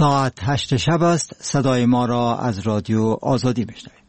ساعت 8 شب است. صدای ما را از رادیو آزادی میشنوید.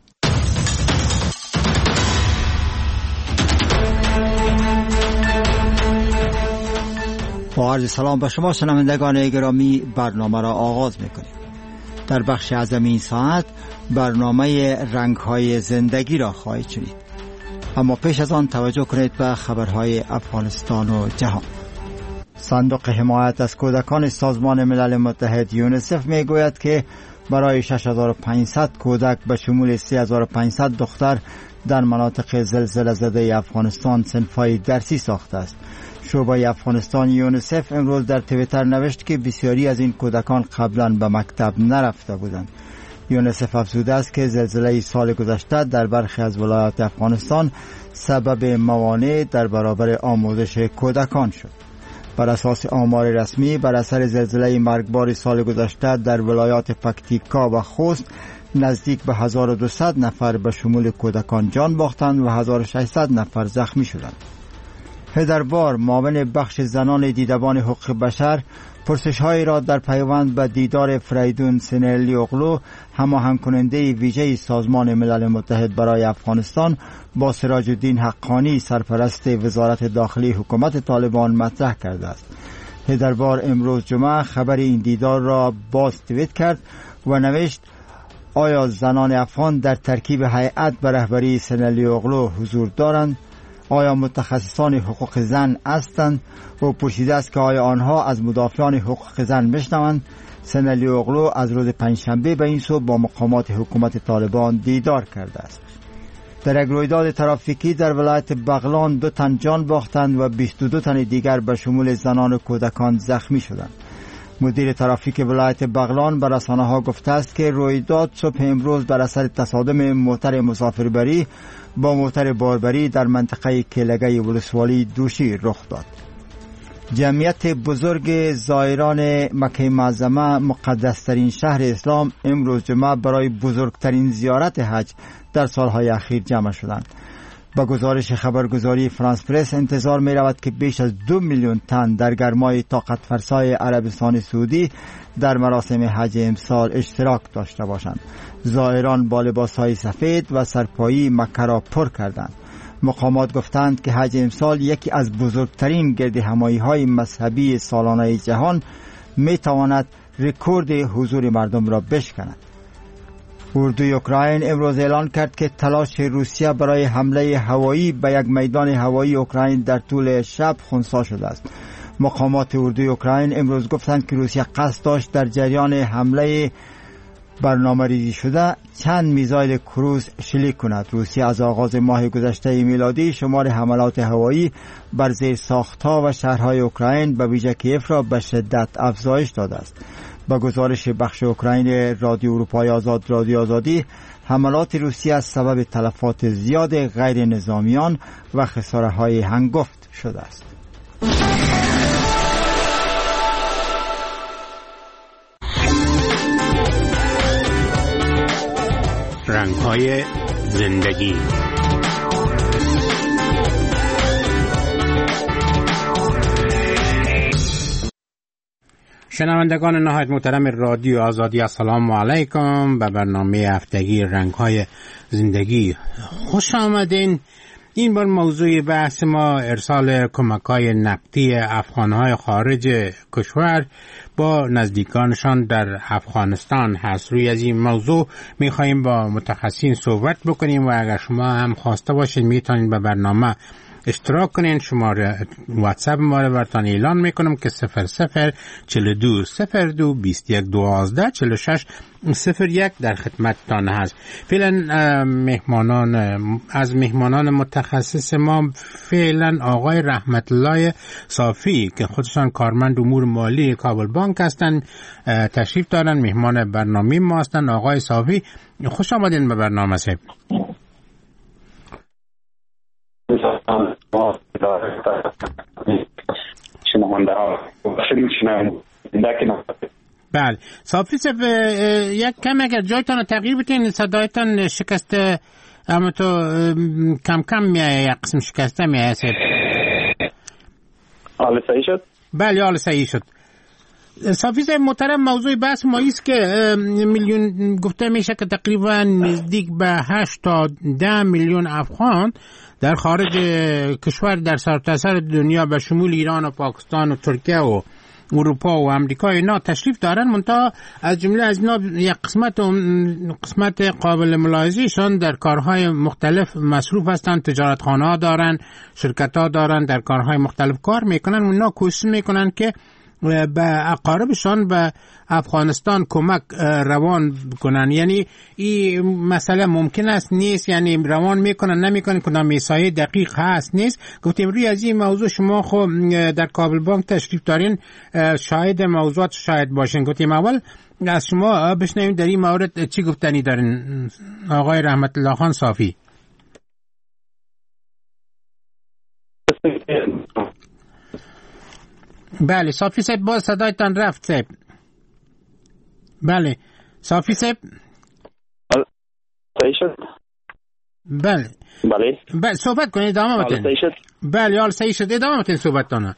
با عرض سلام به شما شنوندگان گرامی، برنامه را آغاز میکنیم. در بخش اعظم این ساعت برنامه رنگ‌های زندگی را خواهید شنید. اما پیش از آن توجه کنید به خبرهای افغانستان و جهان. صندوق حمایت از کودکان سازمان ملل متحد یونیسف میگوید که برای 6500 کودک به شمول 3500 دختر در مناطق زلزله زده افغانستان صنف‌های درسی ساخته است. شعبه افغانستان یونیسف امروز در توییتر نوشت که بسیاری از این کودکان قبلا به مکتب نرفته بودند. یونیسف افزوده است که زلزله سال گذشته در برخی از ولایات افغانستان سبب موانع در برابر آموزش کودکان شد. بر اساس آمار رسمی، بر اثر زلزله مرگبار سال گذشته در ولایات پکتیکا و خوست نزدیک به 1200 نفر به شمول کودکان جان باختند و 1600 نفر زخمی شدند. هدربار، معاون بخش زنان دیدبان حقوق بشر، پرسش‌هایی را در پیوند به دیدار فریدون سینلی اغلو، هماهنگ کننده ویژه سازمان ملل متحد برای افغانستان، با سراج الدین حقانی، سرپرست وزارت داخلی حکومت طالبان، مطرح کرده است. هدربار امروز جمعه خبر این دیدار را باز توییت کرد و نوشت: آیا زنان افغان در ترکیب هیئت به رهبری سینلی اغلو حضور دارند؟ آیا متخصصان حقوق زن هستند؟ و پرسیده است که آیا آنها از مدافعان حقوق زن میشنوند؟ سینلی اغلو از روز پنجشنبه به این سو با مقامات حکومت طالبان دیدار کرده است. در یک رویداد ترافیکی در ولایت بغلان 2 تن جان باختند و 22 تن دیگر به شمول زنان و کودکان زخمی شدند. مدیر ترافیک ولایت بغلان به رسانه‌ها گفته است که رویداد صبح امروز بر اثر تصادم موتر مسافربری با موتر باربری در منطقه کلگه ولسوالی دوشی رخ داد. جمعیت بزرگ زائران مکه معظمه، مقدسترین شهر اسلام، امروز جمعه برای بزرگترین زیارت حج در سالهای اخیر جمع شدند. با گزارش خبرگزاری فرانس پرس انتظار می رود که بیش از 2 میلیون تن در گرمای طاقت فرسای عربستان سعودی در مراسم حج امسال اشتراک داشته باشند. زائران با لباسهای سفید و سرپایی مکه را پر کردند. مقامات گفتند که حج امسال یکی از بزرگترین گردهمایی‌های مذهبی سالانه جهان می تواند رکورد حضور مردم را بشکند. اردوی اوکراین امروز اعلان کرد که تلاش روسیه برای حمله هوایی به یک میدان هوایی اوکراین در طول شب خنثی شده است. مقامات اردوی اوکراین امروز گفتند که روسیه قصد داشت در جریان حمله برنامه‌ریزی شده چند میزایل کروز شلیک کند. روسیه از آغاز ماه گذشته میلادی شمار حملات هوایی بر زیرساخت‌ها و شهرهای اوکراین به ویژه کیف را به شدت افزایش داده است. با گزارش بخش اوکراین رادیو اروپای آزاد، رادیو آزادی، حملات روسیه از سبب تلفات زیاد غیر نظامیان و خساره‌های هنگفت شده است. رنگ‌های زندگی. شنوندگان نهایت محترم رادیو آزادی، السلام علیکم. به برنامه هفتگی رنگ‌های زندگی خوش آمدین. این بار موضوع بحث ما ارسال کمک‌های نقدی افغان‌های خارج کشور با نزدیکانشان در افغانستان هست. روی از این موضوع می‌خوایم با متخصصین صحبت بکنیم و اگر شما هم خواسته باشید میتونید به برنامه اشتراک کنین. شماره واتساپ ما رو براتون اعلان میکنم که 0042 02 21 12 46 01 در خدمتتان هست. فعلا مهمانان متخصص ما فعلا آقای رحمت الله صافی که خودشان کارمند امور مالی کابل بانک هستند تشریف دارن، مهمان برنامه ما هستند. آقای صافی خوش آمدین به برنامه صاحب. بله صافی صاحب، یک کم اگر جایتان تغییر بتین، صدایتان شکسته، اما تو کم کم میایه، یک قسم شکسته میایه صاحب. حال صحیح شد؟ بله حال صحیح شد. صافی صاحب محترم، موضوع بحث ما است که میلیون گفته میشه که تقریبا نزدیک به 8 تا 10 میلیون افغان در خارج کشور در سرتاسر دنیا به شمول ایران و پاکستان و ترکیه و اروپا و امریکا اینا تشریف دارن، منتها از جمله از اینا یک قسمت قابل ملاحظه‌شان در کارهای مختلف مصروف هستند، تجارتخانه ها دارن، شرکت ها دارن، در کارهای مختلف کار میکنن. اونا کوشش میکنن که به اقاربشان به افغانستان کمک روان کنن. یعنی این مسئله ممکن است نیست، یعنی روان میکنن نمیکنن، کدام ایسای دقیق هست نیست. گفتیم روی از این موضوع شما خب در کابل بانک تشریف دارین، شاهد موضوعات شاید باشین. گفتیم اول از شما بشنویم در این مورد چی گفتنی دارین آقای رحمت الله خان صافی. بله صافی صاحب، باز صدایتان رفت صاحب. بله صافی صاحب صحیح شد؟ بله بله صحبت کنید، ادامه بدین. بله حال صحیح شد، ادامه بدین صحبتتون.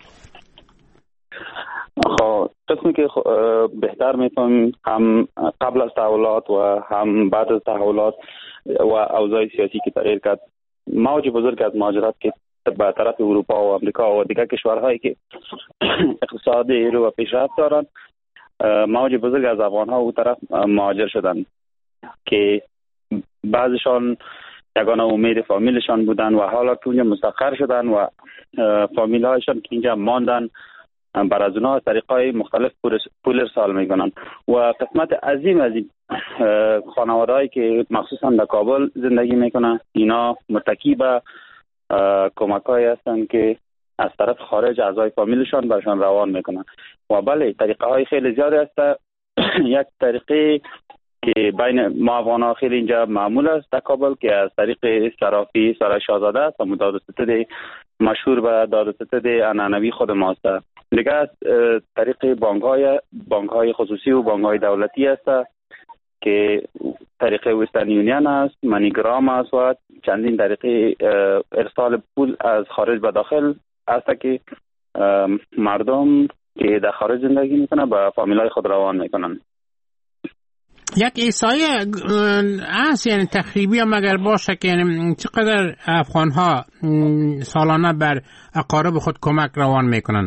خب قسمی که بهتر میتونم هم قبل از تحولات و هم بعد از تحولات و اوضاع سیاسی که تغییر کرد، موج بزرگ از مهاجرت که به طرف اروپا و امریکا و دیگر کشورهایی که اقتصادی رو و پیشرفت دارند، موج بزرگ از افغان‌ها او طرف مهاجر شدند که بعضشان یگانه امید فامیلشان بودن و حالا که اونجا مستقر شدن و فامیل‌هایشان که اینجا ماندن بر از اونها طریقای مختلف پول ارسال میکنن و قسمت عظیم از این خانواده‌ای که مخصوصا در کابل زندگی میکنن، اینا متکی به کمک‌هایی هستند که از طرف خارج اعضای فامیلشان برشان روان میکنن. و بله طریقه های خیلی زیاده است. یک طریقه که بین ما افغان‌ها خیلی اینجا معمول است در کابل که از طریق صرافی سرای شاهزاده است و داد و ستد مشهور به داد و ستد عنعنوی خود ماست. دیگه از طریق بانک‌های خصوصی و بانک‌های دولتی است که طریق وسترن یونین است، منیگرام است و چندین طریق ارسال پول از خارج به داخل است که مردم که در خارج زندگی میکنن به فامیلای خود روان میکنن. یک احصایه هست یعنی تخریبی هم اگر باشه که یعنی چقدر افغان ها سالانه بر اقارب خود کمک روان میکنن؟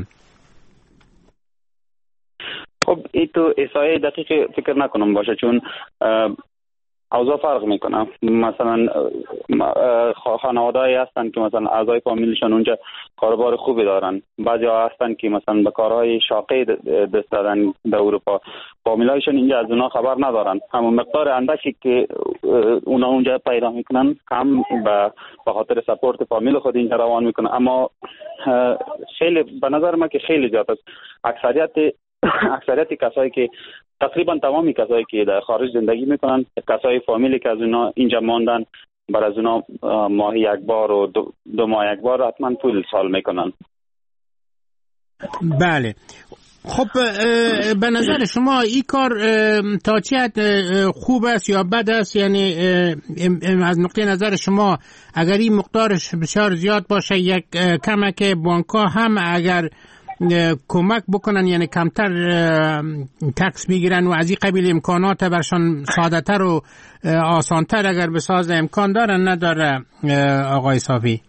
خب این تو احصایه دقیق فکر نکنم باشه، چون اوضاع فرق میکنه. مثلا خانواده‌ای هستن که مثلا اعضای فامیلشون اونجا کاروبار خوبی دارن، بعضی ها هستن که مثلا به کارهای شاقی دست دادن در اروپا، فامیلایشون اینجا از اونا خبر ندارن. همون مقدار اندکی که اونا اونجا پیدا میکنن هم به خاطر سپورت فامیل خود اینجا روان میکنن. اما خیلی به نظر من که خیلی زیاد است. اکثریت کسایی که تقریبا تمامی کسایی که در خارج زندگی میکنن، کسای فامیلی که از اونا اینجا ماندن، بر از اونا ماهی یک بار و دو ماه یک بار حتما پول ارسال میکنن. بله خب به نظر شما این کار تا چه حد خوب است یا بد است؟ یعنی از نقطه نظر شما اگر این مقدارش بسیار زیاد باشه، یک کمک بانک‌ها هم اگر کمک بکنن یعنی کمتر تکس میگیرن و از این قبیل امکانات برشان ساده‌تر و آسانتر اگر بسازه، امکان داره نداره آقای صافی؟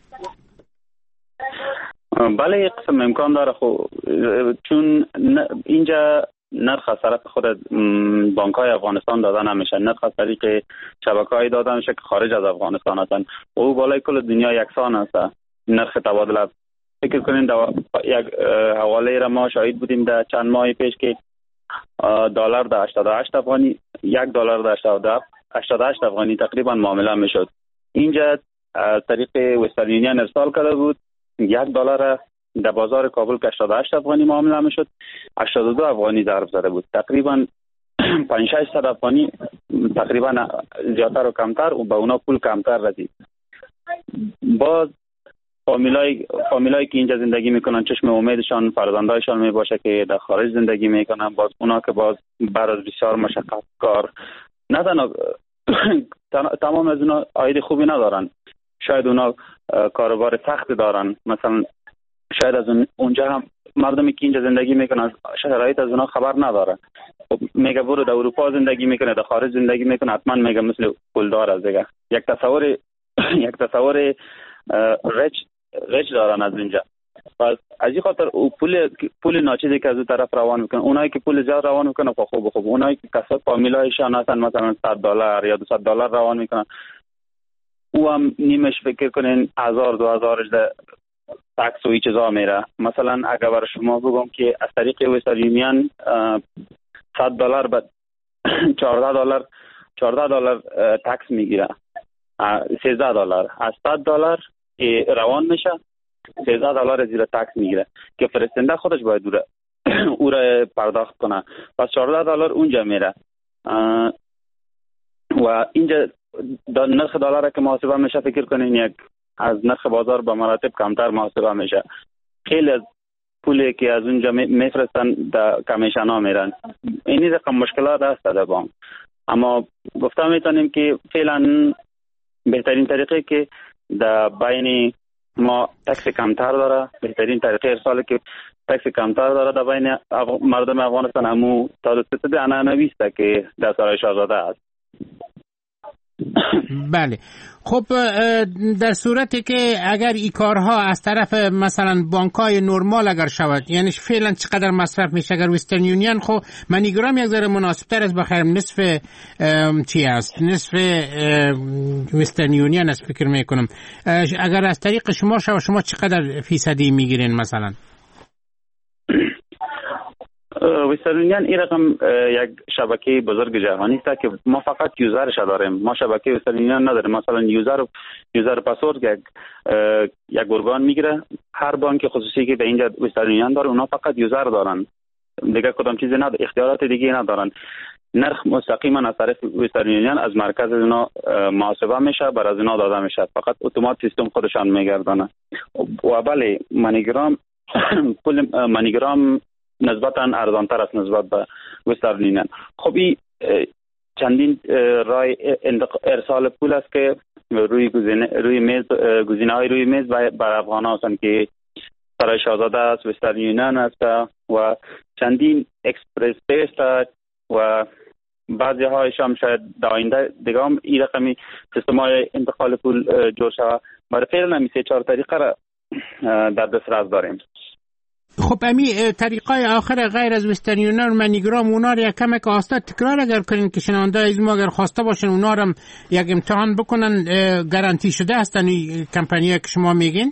بله قسم امکان داره. خب چون اینجا نرخ از طرف خود بانک‌های افغانستان داده نمیشه، نرخ از طریق شبکه‌های داده میشه که خارج از افغانستان هستن و او بالای کل دنیا یکسان است نرخ تبادله. فکر کنین یک حواله را ما شاهد بودیم در چند ماه پیش که دلار در 88 افغانی، $1 در 88 افغانی تقریبا معامله میشد. اینجا از طریق وسترن یونین ارسال کرده بود، $1 در بازار کابل که 88 افغانی معامله میشد، 82 افغانی ضرب زده بود. تقریبا 500-600 افغانی تقریبا زیادتر و کمتر و به اونا پول کمتر رسید. باز فامیلایی که اینجا زندگی میکنن چشم امیدشان فرزندایشان میباشه که در خارج زندگی میکنن. باز اونا که باز بعد از بسیار مشقت کار نه تمام از اونا عاید خوبی ندارن، شاید اونا کاروبار سخت دارن، مثلا شاید از اونجا هم مردمی که اینجا زندگی میکنن شرایط از اونا خبر نداره. میگه برو در اروپا زندگی میکنه، در خارج زندگی میکنه، حتما میگه مثل پولدار است دیگه. یک تصور رچ دارن از اینجا. پس از این خاطر پول ناچیزی که از اون طرف روان میکنن، اونایی که پول زیاد روان میکنن خوب اونایی که کسب فامیلایشان هستن مثلا $100 یا $200 روان میکنن، او هم نیمش فکر کنین 1000-2000 تکس و این چیزا میره. مثلا اگر برای شما بگم که از طریق وسترن یونین $100 به $14 تکس میگیره، $13 از $100 روان میشه، $13 زیر تکس میگیره که فرستنده خودش باید او را پرداخت کنه. پس $14 اونجا میره و اینجا نرخ دلار که محاسبه میشه فکر کنین یک از نرخ بازار به مراتب کمتر محاسبه میشه. خیلی از پولی که از اونجا میفرستن در کمیشن ها میرن. این رقم مشکلات هست در بانک، اما گفته میتونیم که فعلا بهترین طریقه که در بین ما تکس کمتر داره، بهترین طریقه ارسال که تکس کمتر داره در بین مردم افغانستان همو توسط عنعنوی است که در سرای شاهزاده است. بله. خب در صورتی که اگر این کارها از طرف مثلا بانک‌های نرمال اگر شود، یعنی فعلا چقدر مصرف میشه؟ اگر وسترن یونین خب منیگرام یک ذره مناسب‌تر است، بخیر نصف چی است، نصف وسترن یونین است فکر میکنم. اگر از طریق شما چقدر فیصدی میگیرین مثلا؟ وسترن یونین این رقم یک شبکه بزرگ جهانی است که ما فقط یوزرش داریم. ما شبکه وسترن یونین نداریم. مثلا یوزر پاسورد که یک ارگان میگیره، هر بانک خصوصی که به اینجا وسترن یونین داره اونا فقط یوزر دارن، دیگه کدام چیزی نداره، اختیارات دیگه ندارن. نرخ مستقیما از طرف وسترن یونین از مرکز اینا محاسبه میشه، بر از اینا داده میشه، فقط اتومات سیستم خودشان میگردانه. و بله منیگرام نسبتاً ارزانتر است نسبت به وسترن یونین. خب این چندین راه ارسال پول است که روی میز گزینه‌های روی میز بر افغان‌ها هستند که سرای شاهزاده است، وسترن یونین است و چندین اکسپرس پی و بعضی هایش هم شاید در آینده دیگه هم این رقمی سیستم‌های انتقال پول جور شود. برای فعلا هم 3-4 طریقه را در دسترس داریم. خب امی طریقای آخر غیر از وسترن یونین و منیگرام اونا رو یک کمک آستا تکرار اگر کنین که شنونده از ما اگر خواسته باشن اونا رو یک امتحان بکنن، گارانتی شده هستن این کمپانی‌ها که شما میگین؟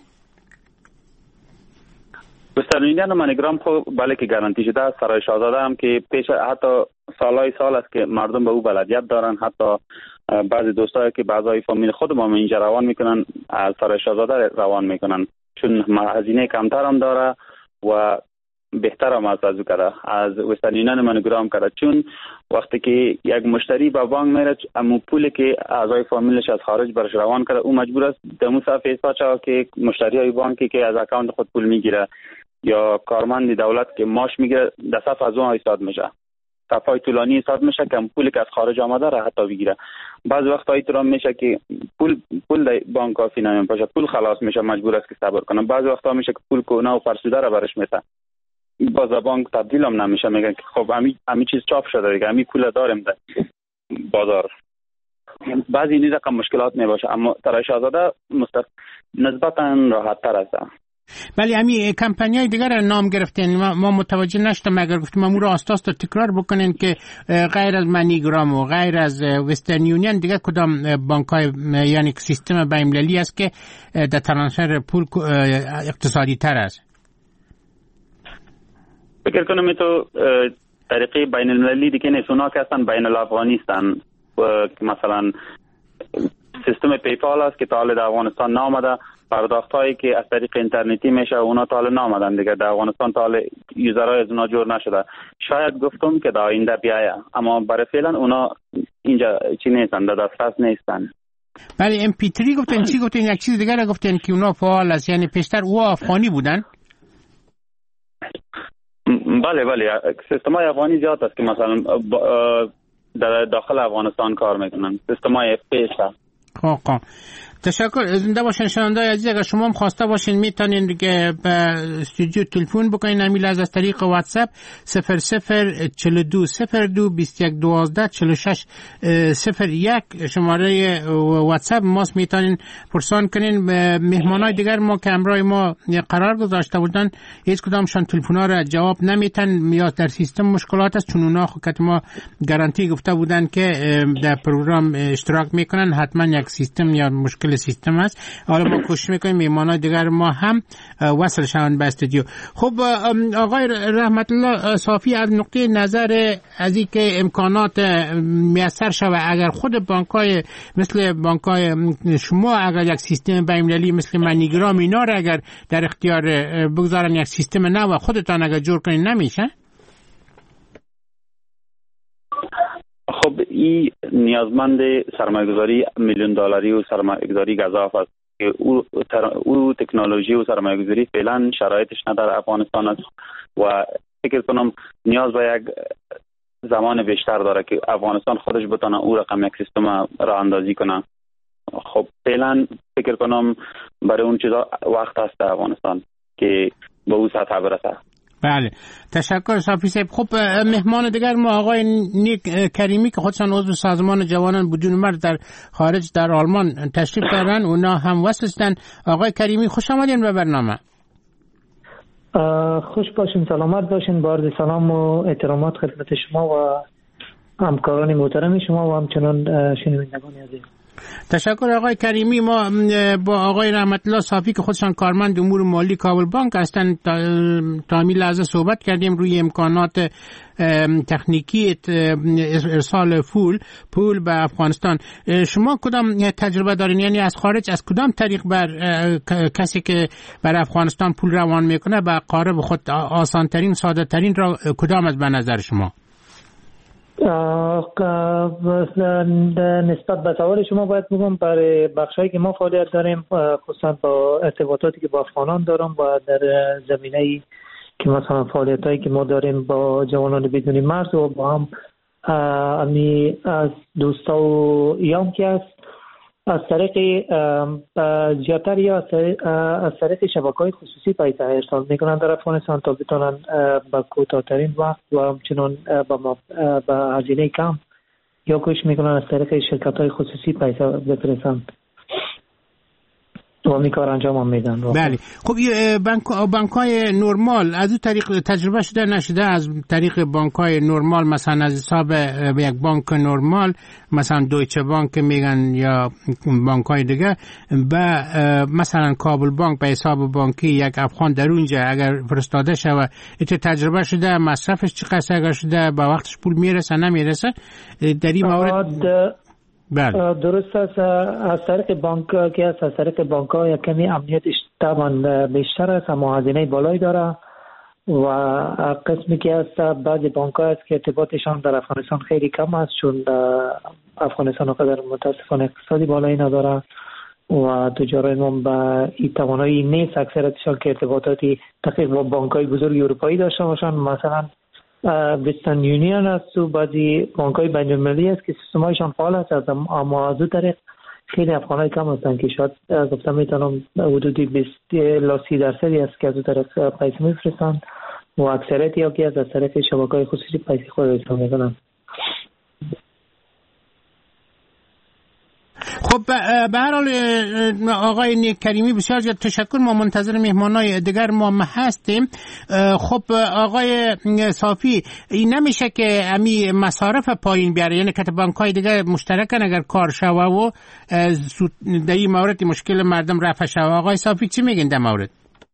وسترن یونین و منیگرام خب بله که گارانتی شده است. سرای شاهزاده هم که پیش حتی سال است که مردم به او بلدیت دارن. حتی بعضی دوستایی که بعضای فامیل خود ما اینجا روان میکنن از سرای شاهزاده روان میکنن، چون هزینه کمتر هم داره و بهتر هم از وسترن یونین منیگرام کرده. چون وقتی که یک مشتری به بانک میره، اما پولی که اعضای فامیلش از خارج برش روان کرده، او مجبور است دمو صفحه حساب شود که مشتری های بانکی که از اکانت خود پول میگیره یا کارمند دولت که ماش میگیره در صفحه از اون حساب میشه، صفحه طولانی حساب میشه که پولی که از خارج آمده را حتی بگیره. بعض وقت ایترام میشه که پول بانک کافی نمیشه، پول خلاص میشه، مجبور است که صبر کنه. بعض وقتا میشه که پول کونه و فرسوده را برش میده، باز بانک تبدیل هم نمیشه، میگن که خب امی چیز چاپ شده دیگه، امی پول داریم در بازار. بعضی این رقم مشکلات میباشه، اما سرای شاهزاده نسبتا راحت تر است. ولی امی کمپانیای دیگر نام گرفتین، ما متوجه نشدم. اگر گفتیم امور آستاست تکرار بکنین که غیر از منیگرام و غیر از وسترن یونین دیگر کدام بانک‌های یعنی سیستم بین‌المللی است که در ترانسفر پول اقتصادی تر است؟ فکر کنم تو طریقه بین المللی دیگه نیست. اونا که هستن بین الافغانی هستن. مثلا سیستم پیپال است که تا حالا در افغانستان نامده، پرداخت هایی که از طریق اینترنتی میشه اونا تا حالا نامدن دیگه، در افغانستان تا حالا یوزرهای از اونا جور نشده. شاید گفتم که در آینده بیایه، اما برای فعلا اونا اینجا چی نیستن، در دسترس نیستن. ولی MP3 گفتن چی گفتن؟ یک چیز دیگه را گفتن که اونا فعال است، یعنی پیشتر او افغانی بودن؟ بله سیستم‌های افغانی زیاد است که مثلا در داخل افغانستان کار میکنن، سیستم‌های FPS. خب تشکر. زنده باشین شنونده‌های عزیز. اگر شما هم خواسته باشین میتونین که به استودیو تلفن بکنین. امیل از طریق واتساپ 004221124601 شماره واتساپ ماست. میتونین پرسان کنین. به مهمانای دیگر ما که امروز ما قرار گذاشته بودن هیچ کدامشان تلفن‌ها را جواب نمیتن یا در سیستم مشکلات است، چون اونا که ما گارانتی گفته بودن که در پروگرام اشتراک میکنن، حتما یک سیستم یا مشکل سیستم است. حالا ما کوشش میکنیم مهمانای دیگر ما هم وصل شوند به استودیو. خب آقای رحمت الله صافی، از نقطه نظر از اینکه امکانات میسر شود اگر خود بانک‌های مثل بانک‌های شما اگر یک سیستم بین‌المللی مثل منیگرام اینا را اگر در اختیار بگذارن، یک سیستم نو خودتان اگر جور کنین، نمیشه؟ خب این نیازمند سرمایه‌گذاری میلیون دلاری و سرمایه‌گذاری گزاف است که او تکنولوژی و سرمایه‌گذاری فعلا شرایطش نه در افغانستان است و فکر کنم نیاز به یک زمان بیشتر داره که افغانستان خودش بتونه او رقم یک سیستم راه اندازی کنه. خب فعلا فکر کنم برای اون چیزا وقت هست در افغانستان که به او سطح برسه. بله، تشکر صافی صاحب. خب مهمان دیگر ما آقای نیک کریمی که خودشان عضو سازمان جوانان بدون مرد در خارج در آلمان تشریف دارن، اونا هم وصل هستن. آقای کریمی خوش آمدین به برنامه. خوش باشین، سلامت باشین. با عرض سلام و احترامات خدمت شما و همکاران محترم شما و همچنان شنوندگان عزیز. تشکر آقای کریمی. ما با آقای رحمت الله صافی که خودشان کارمند امور مالی کابل بانک هستند تا همین لحظه صحبت کردیم روی امکانات تکنیکی ارسال پول به افغانستان. شما کدام تجربه دارین؟ یعنی از خارج از کدام طریق بر کسی که بر افغانستان پول روان میکنه به قارب خود آسان ترین ساده ترین را کدام از به نظر شما؟ نسبت به سوال شما باید بگم برای بخشایی که ما فعالیت داریم، خصوصا با ارتباطاتی که با افغانان دارم و در زمینه‌ای که مثلا فعالیتایی که ما داریم با جوانان بدون مرز و با هم از دوستا و ایام که است از طریق زیادتر یا از طریق شبکه‌های خصوصی پیسه ارسال میکنن در افغانستان تا بتونن با کوتاه‌ترین وقت و همچنان با هزینه کم یا کوشش میکنن از طریق شرکت‌های خصوصی پیسه بفرستن و می کار انجام هم میدن. بله. خب بانک‌های نرمال از اون طریق تجربه شده نشده؟ از طریق بانک‌های نرمال مثلا از حساب یک بانک نرمال مثلا دویچه بانک میگن یا بانک‌های دیگه به مثلا کابل بانک به حساب بانکی یک افغان در اونجا اگر فرستاده شود، این تجربه شده؟ مصرفش چقدر اگر شده؟ به وقتش پول میرسه نمیرسه در این مورد؟ بله درست است. از طریق بانک که از طریق بانک ها یک کمی امنیتش طبعا بیشتر است، اما هزینه بالایی داره و قسمی که است بعضی بانک ها است که ارتباطشان در افغانستان خیلی کم است، چون افغانستان قدر متاسفانه اقتصادی بالایی نداره و تجارای ما به این توانایی نیست اکثرتشان که ارتباطاتی تقریبا با بانک های بزرگ اروپایی داشته باشند. مثلا وسترن یونیون است و بعضی بانک‌های بین‌المللی است که سیستم‌هایشان فعال است، اما از اون طریق خیلی افغان‌های کم هستند که شاید گفتم میتونم حدودی 20 تا 30% است که از اون طریق پیسه میفرستند و اکثریت یا که از طریق شبکه‌های خصوصی پیسه خود ارسال میکنند. خب به هر حال آقای نیک کریمی بسیار زیاد تشکر. ما منتظر مهمانای دیگر ما هستیم. خب آقای صافی، این نمیشه که امی مصارف پایین بیاره؟ یعنی که بانک‌های دیگر مشترکن اگر کار شوه و در این مورد مشکل مردم رفع شوه. آقای صافی چی میگین در مورد؟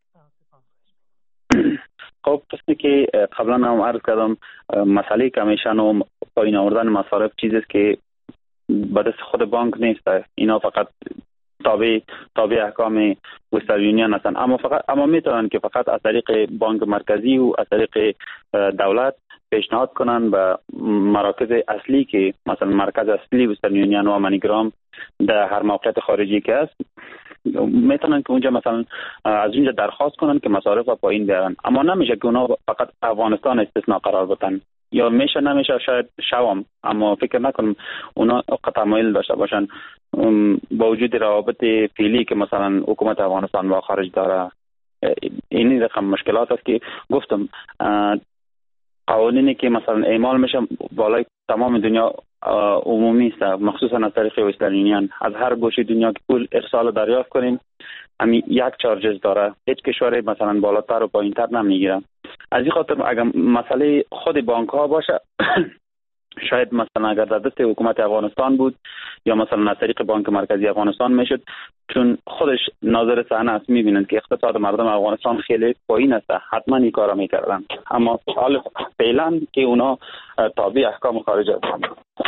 خب قسمی که قبلا هم عرض کردم، مسئله کمیشن و پایین آوردن مصارف چیزی است که به دست خود بانک نیست. اینا فقط تابع احکام وسترن یونیون هستند، اما میتونن که فقط از طریق بانک مرکزی و از طریق دولت پیشنهاد کنن به مراکز اصلی که مثلا مرکز اصلی وسترن یونیون و منیگرام در هر موقعیت خارجی که است، میتونن که اونجا مثلا از اونجا درخواست کنن که مصارف پایین بیارن. اما نمیشه که اونا فقط افغانستان استثناء قرار بدن. یا میشه نمیشه شاید شوم، اما فکر نکنم اونا تمایل داشته باشن با وجود روابط فعلی که مثلا حکومت افغانستان با خارج داره. این رقم مشکلات است که گفتم قوانینی که مثلا اعمال میشه بالای تمام دنیا عمومی است، مخصوصا از طریق وسترن یونین. از هر گوشه دنیا که پول ارسال دریافت کنیم همین یک چارجز داره، هیچ کشوری مثلا بالاتر و پایینتر نمیگیره. از این خاطر اگر مسئله خود بانک ها باشه شاید مثلا اگر در دست حکومت افغانستان بود یا مثلا از طریق بانک مرکزی افغانستان میشد، چون خودش ناظر صحنه است، میبینند که اقتصاد مردم افغانستان خیلی پایین است، حتما این کارا میکردن. اما حال فعلا که اونا تابع احکام خارج هستند.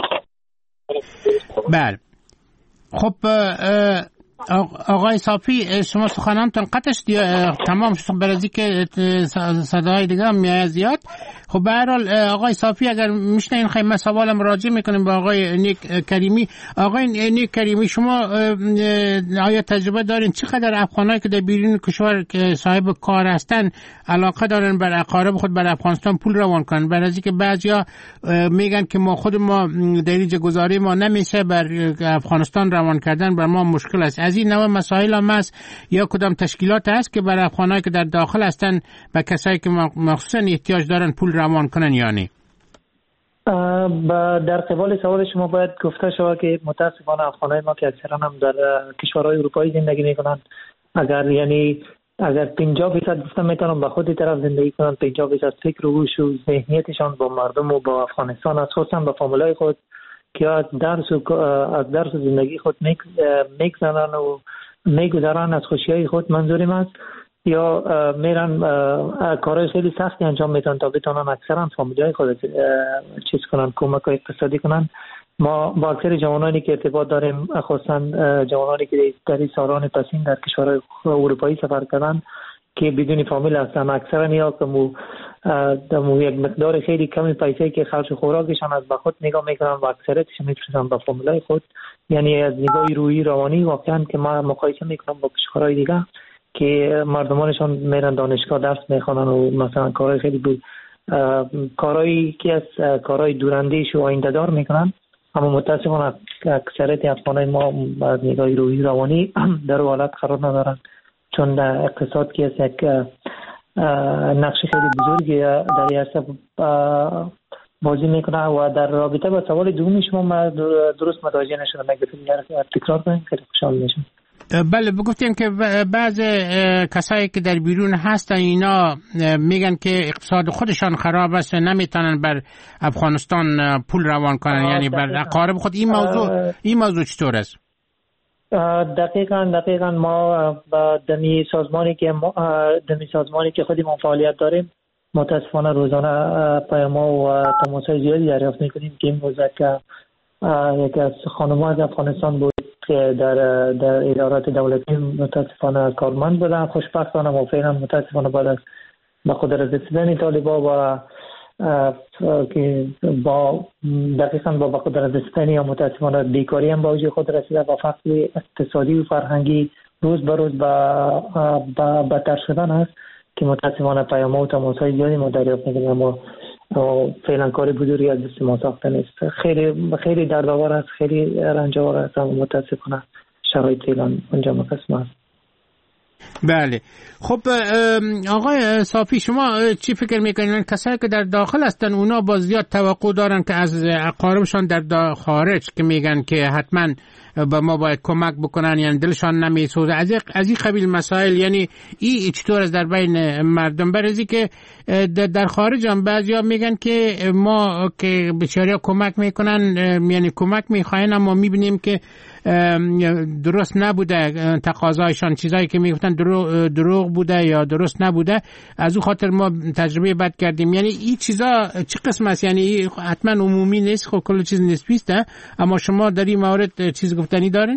بله خب آقای صافی شما سخنانتون قطع شد تمام شد برازی که صدای دیگه هم میاد زیاد. خب به هر حال آقای صافی اگر میشنین خیلی من سوالم راجع میکنیم با آقای نیک کریمی. آقای نیک کریمی شما آیا تجربه دارین چقدر افغانایی که در بیرون کشور که صاحب کار هستن علاقه دارن بر اقارب خود بر افغانستان پول روان کنن؟ برای که بعضیا میگن که ما خود ما در اینجا گذاری ما نمیشه، بر افغانستان روان کردن بر ما مشکل است. از این نوع مسائل هم هست یا کدام تشکیلات هست که برای افغانایی که در داخل هستن و کسایی که مخصوصا احتیاج دارن پول روان کنن یا نه؟ در قبال سوال شما باید گفته شود که متاسفانه افغانای ما که اکثرا هم در کشورهای اروپایی زندگی میکنن، اگر 50% گفتم میتونم به خود طرف زندگی کنن، 50% فکر و هوش و ذهنیتشان با مردم و با افغانستان است، خصوصا با فامیلای خود که از درس و زندگی خود میگذرن و میگذرن، از خوشیهای خود منظورم است، یا میرن کارهای خیلی سختی انجام میدن تا بتونن اکثرا فامیلای خود چیز کنن، کمک اقتصادی کنن. ما با اکثر جوانانی که ارتباط داریم، خصوصا جوانانی که در سالان پسین در کشورهای اروپایی سفر کردن که بدون فامیل هستن، اکثرا یا که یک مقدار خیلی کمی پیسه‌ای که خرج خوراکشان از به خود نگاه میکنن و اکثریتش میفرستن با فامیلای خود. یعنی از نگاه روحی روانی واقعا که ما مقایسه میکنم با کشورهای دیگه که مردمانشان میرن دانشگاه درس میخوانن و مثلا کارهای خیلی بود کارهایی که از کارهای دوراندیش و آینده دار میکنن، اما متاسفانه اکثریت افغانای ما از نگاه روحی روانی در حالت قرار ندارن، چون اقتصاد که یک نقش خیلی بزرگی در این حساب بازی میکنه. و در رابطه با سوال دومی شما من درست متوجه نشدم، اگه تکرار کنیم خیلی خوشحال میشم. بله بگفتیم که بعض کسایی که در بیرون هستن اینا میگن که اقتصاد خودشان خراب است و نمیتونن بر افغانستان پول روان کنن، یعنی بر اقارب خود. این موضوع چطور است؟ دقیقاً ما با دمی سازمانی که خودی ما فعالیت داریم متاسفانه روزانه پیام‌ها و تماس‌های زیادی دریافت می‌کنیم که این موضوع که یکی از خانم‌ها از افغانستان بود که در ادارات دولتی متاسفانه کارمند بودن، خوشبختانه ما فعلا متاسفانه بعد از به خود رسیدن طالبان و که با دقیقاً با خود رسیدن یا متاسفانه بیکاری هم با اوج خود رسیده و فقر اقتصادی و فرهنگی روز به روز بدتر شدن است که متاسفانه پیام‌ها و تماس‌های زیادی ما دریافت می‌کنیم، اما فعلا کاری بزرگی از دست ما ساخته نیست. خیلی دردآور است، خیلی رنج‌آور است، اما متاسفانه شرایط فعلا اونجا مقسم است. بله خب آقای صافی شما چی فکر میکنین کسایی که در داخل هستن اونا با زیاد توقع دارن که از اقاربشان در خارج که میگن که حتما با ما باید کمک بکنن، یعنی دلشان نمیسوزه از این قبیل مسائل، یعنی این چطور است در بین مردم؟ برای که در خارج هم بعضیا میگن که ما که بسیاریا کمک میکنن، یعنی کمک میخواین، اما میبینیم که درست نبوده تقاضایشان، چیزایی که میگفتن دروغ بوده یا درست نبوده، از اون خاطر ما تجربه بد کردیم. یعنی این چیزا چه قسم است؟ یعنی حتما عمومی نیست، خب کل چیز نسبی است، اما شما در این مورد چیز گفتنی دارین؟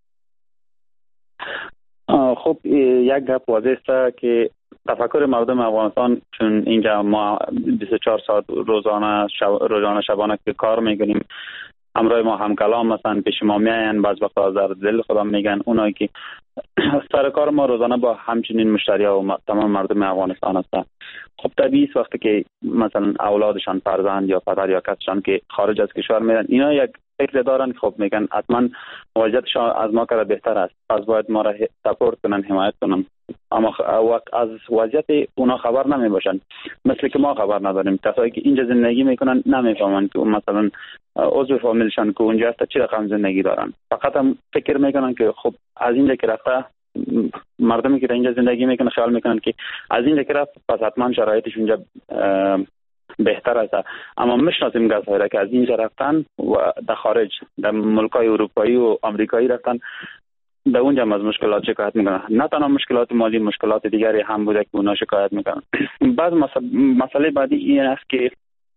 خب یک گپ واضح است که تفکر مردم افغانستان، چون اینجا ما 24 ساعت روزانه شبانه که کار میکنیم، همراه ما همکلام مثلا پیش ما میاین، بعض وقتا از دل خودم میگن. اونایی که سر کار ما روزانه با همچنین مشتری‌ها و تمام مردم افغانستان هستن. خب طبیعی است وقتی که مثلا اولادشان، فرزند یا پدر یا کسشان که خارج از کشور میرن، اینا یک فکر دارن که خب میگن حتما وضعیتشان از ما که بهتر است، پس باید ما را سپورت کنن، حمایت کنن. اما از وضعیت اونا خبر نمی باشن، مثل که ما خبر نداریم. کسایی که اینجا زندگی میکنن نمیفهمن که مثلا عضو فامیلشان که اونجا هست چه رقم زندگی دارن. فقط هم فکر میکنن که خب از اینجا که رفته، مردمی که اینجا زندگی میکنن خیال میکنن که از اینجا که رفت پس حتما شرایطش اونجا بهتر است. اما میشناسیم کسایی که از اینجا رفتن و در خارج، در ملک‌های اروپایی و آمریکایی رفتن، در اونجا از مشکلات شکایت میکنن. نه تنها مشکلات مالی، مشکلات دیگری هم بوده که اونا شکایت میکنن. بعض مسئله بعدی این است که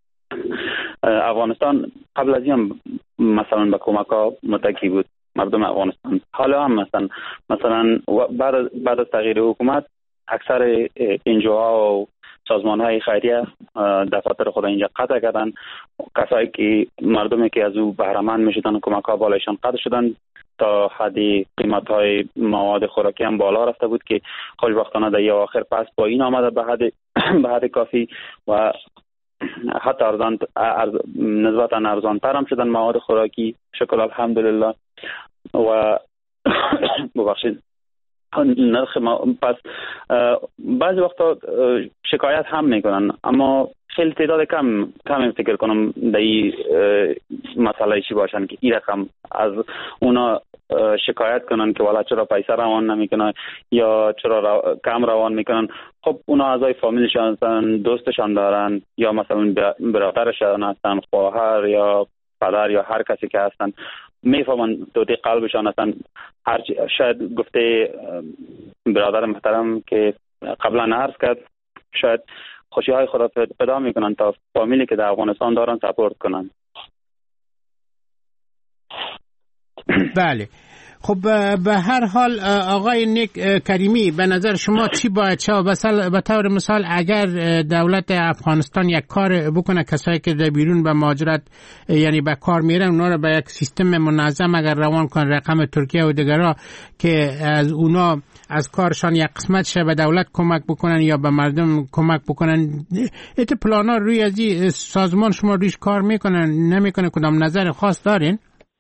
افغانستان قبل از این مثلا به کمک ها متکی بود مردم افغانستان. حالا هم مثلا بعد از تغییر حکومت اکثر انجوها و سازمان های خیریه دفاتر خود اینجا قطع کردن. کسایی که مردمی که از او بهره‌مند میشدن کمک ها بالایشان قطع شدن، تا حدی قیمت های مواد خوراکی هم بالا رفته بود که خوشبختانه در یه آخر پس پایین آمده به حد کافی و حتی نسبتا ارزان‌تر هم شدن مواد خوراکی، شکر الحمدلله. و ببخشید نرخ پس بعضی وقتا شکایت هم میکنن، اما خیلی تعداد کم فکر کنم در این مسئله چی باشن که این رقم از اونا شکایت کنن که والا چرا پیسه روان نمیکنن یا چرا کم روان میکنن. خب اونا اعضای فامیلشان هستن، دوستشان دارن، یا مثلا برادرشان هستن، خواهر یا پدر یا هر کسی که هستن، میفهمن توتی قلبشان هستن. شاید گفته برادر محترم که قبلا عرض کرد، شاید خوشی های خود را پیدا میکنن تا فامیلی که در افغانستان دارن سپورت کنن. بله. خب به هر حال آقای نیک کریمی، به نظر شما چی باید شد؟ به طور مثال اگر دولت افغانستان یک کار بکنه، کسایی که در بیرون به مهاجرت یعنی به کار میرن اونا رو به یک سیستم منظم اگر روان کنن، رقم ترکیه و دیگرها که از اونا از کارشان یک قسمت شه به دولت کمک بکنن یا به مردم کمک بکنن، ایت پلانا روی از این سازمان شما رویش کار میکنن نمیکنه؟ کدام نظر خاص دارین؟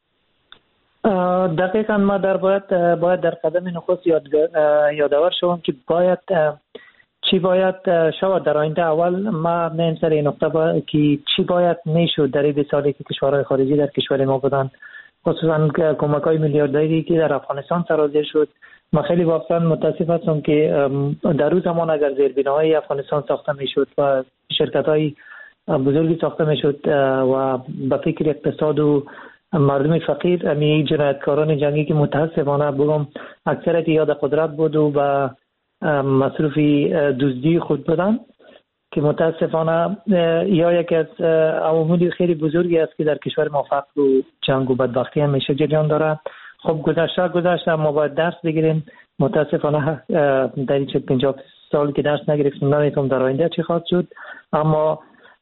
دقیقا ما باید در قدم نخست یادآور شوم که چی باید شود در آینده. اول ما میم سر این نقطه که چی باید میشد در این سالی که کشورهای خارجی در کشور ما بودن، خصوصا کمک های میلیاردری که در افغانستان سرازیر شد. ما خیلی واقعا متاسف هستم که در روز زمان اگر زیربناهای افغانستان ساخته میشد و شرکت های بزرگی ساخته میشد و به فکر اقتصاد و مردم فقیر، امی جنایتکاران جنگی که متاسفانه بگم اکثریت یاد قدرت بود و به مصروف دزدی خود بودن، که متاسفانه یا یکی از عوامل خیلی بزرگی است که در کشور ما فقر و جنگ و بدبختی همیشه جریان داره. خب گذشته ما باید درس بگیریم. متاسفانه در این 50 سال که درس نگرفتیم نمیتونم در آینده چی خواهد شد. اما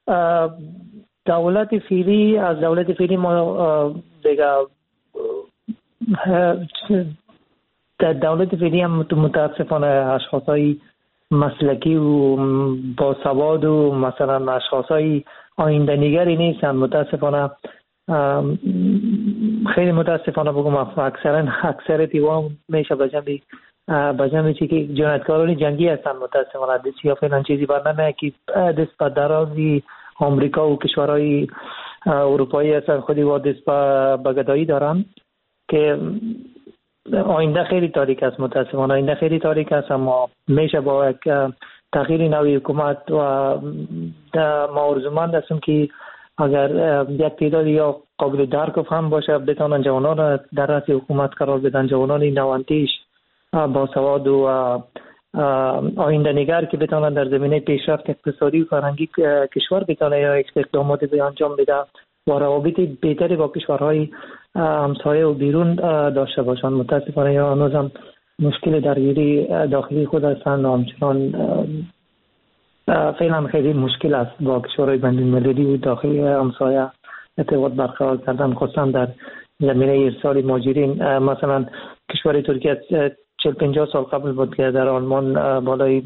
دولت فعلی ما دیگه در دولت فعلی هم متاسفانه اشخاصای مسلکی و با سواد و مثلا اشخاصای آینده نگری نیستن. متاسفانه خیلی متاسفانه بگم اکثریت و میشه بجنبی چی که جنایتکاران جنگی هستن. متاسفانه دستی ها فعلا چیزی برنامه که دست به درازی آمریکا و کشورهای اروپایی هستن خودی و دست به گدایی دارن که آینده خیلی تاریک است. متاسفانه آینده خیلی تاریک است، اما میشه با یک تغییر نوی حکومت و ما آرزومند هستیم که اگر یک تعداد یا قابل درک هم باشه بتونن جوانان در رأس حکومت قرار بدن، جوانان نوانتیش با سواد و آینده نگر که بتونن در زمینه پیشرفت اقتصادی و فرهنگی کشور بتونه یا اقدامات به انجام بده و روابط بهتری با کشورهای همسایه و بیرون داشته باشن. متاسفانه یا هنوز هم مشکل درگیری داخلی خود هستند و همچنان فعلا خیلی مشکل است با کشورهای بین المللی و داخلی همسایه ارتباط برقرار کردن، خصوصا در زمینه ارسال مهاجرین. مثلا کشور ترکیه 40-50 سال قبل بود که در آلمان بالای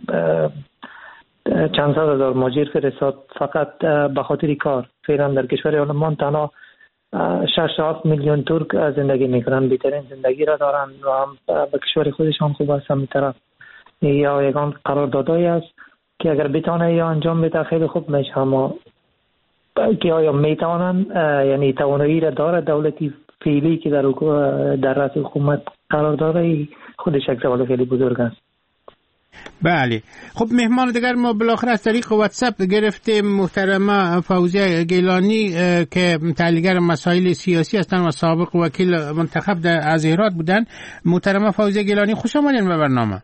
چند صد هزار مهاجر فرستاد فقط به خاطر کار. فعلا در کشور آلمان تنها 6-7 میلیون ترک زندگی میکنن، بهترین زندگی را دارن و هم به کشور خودشان خوب است. همین طرف یا یگان قراردادایی است که اگر بتانه یا انجام بده خیلی خوب میشه، اما که آیا میتوانن یعنی توانایی را داره دولتی فعلی که در رأس حکومت قرار داره، خودش یک سوال خیلی بزرگ است. بله. خب مهمان دیگر ما بالاخره از طریق واتساپ گرفتیم محترمه فوزیه گیلانی که تحلیلگر مسائل سیاسی هستند و سابق وکیل منتخب از هرات بودن. محترمه فوزیه گیلانی خوش آمدین به برنامه.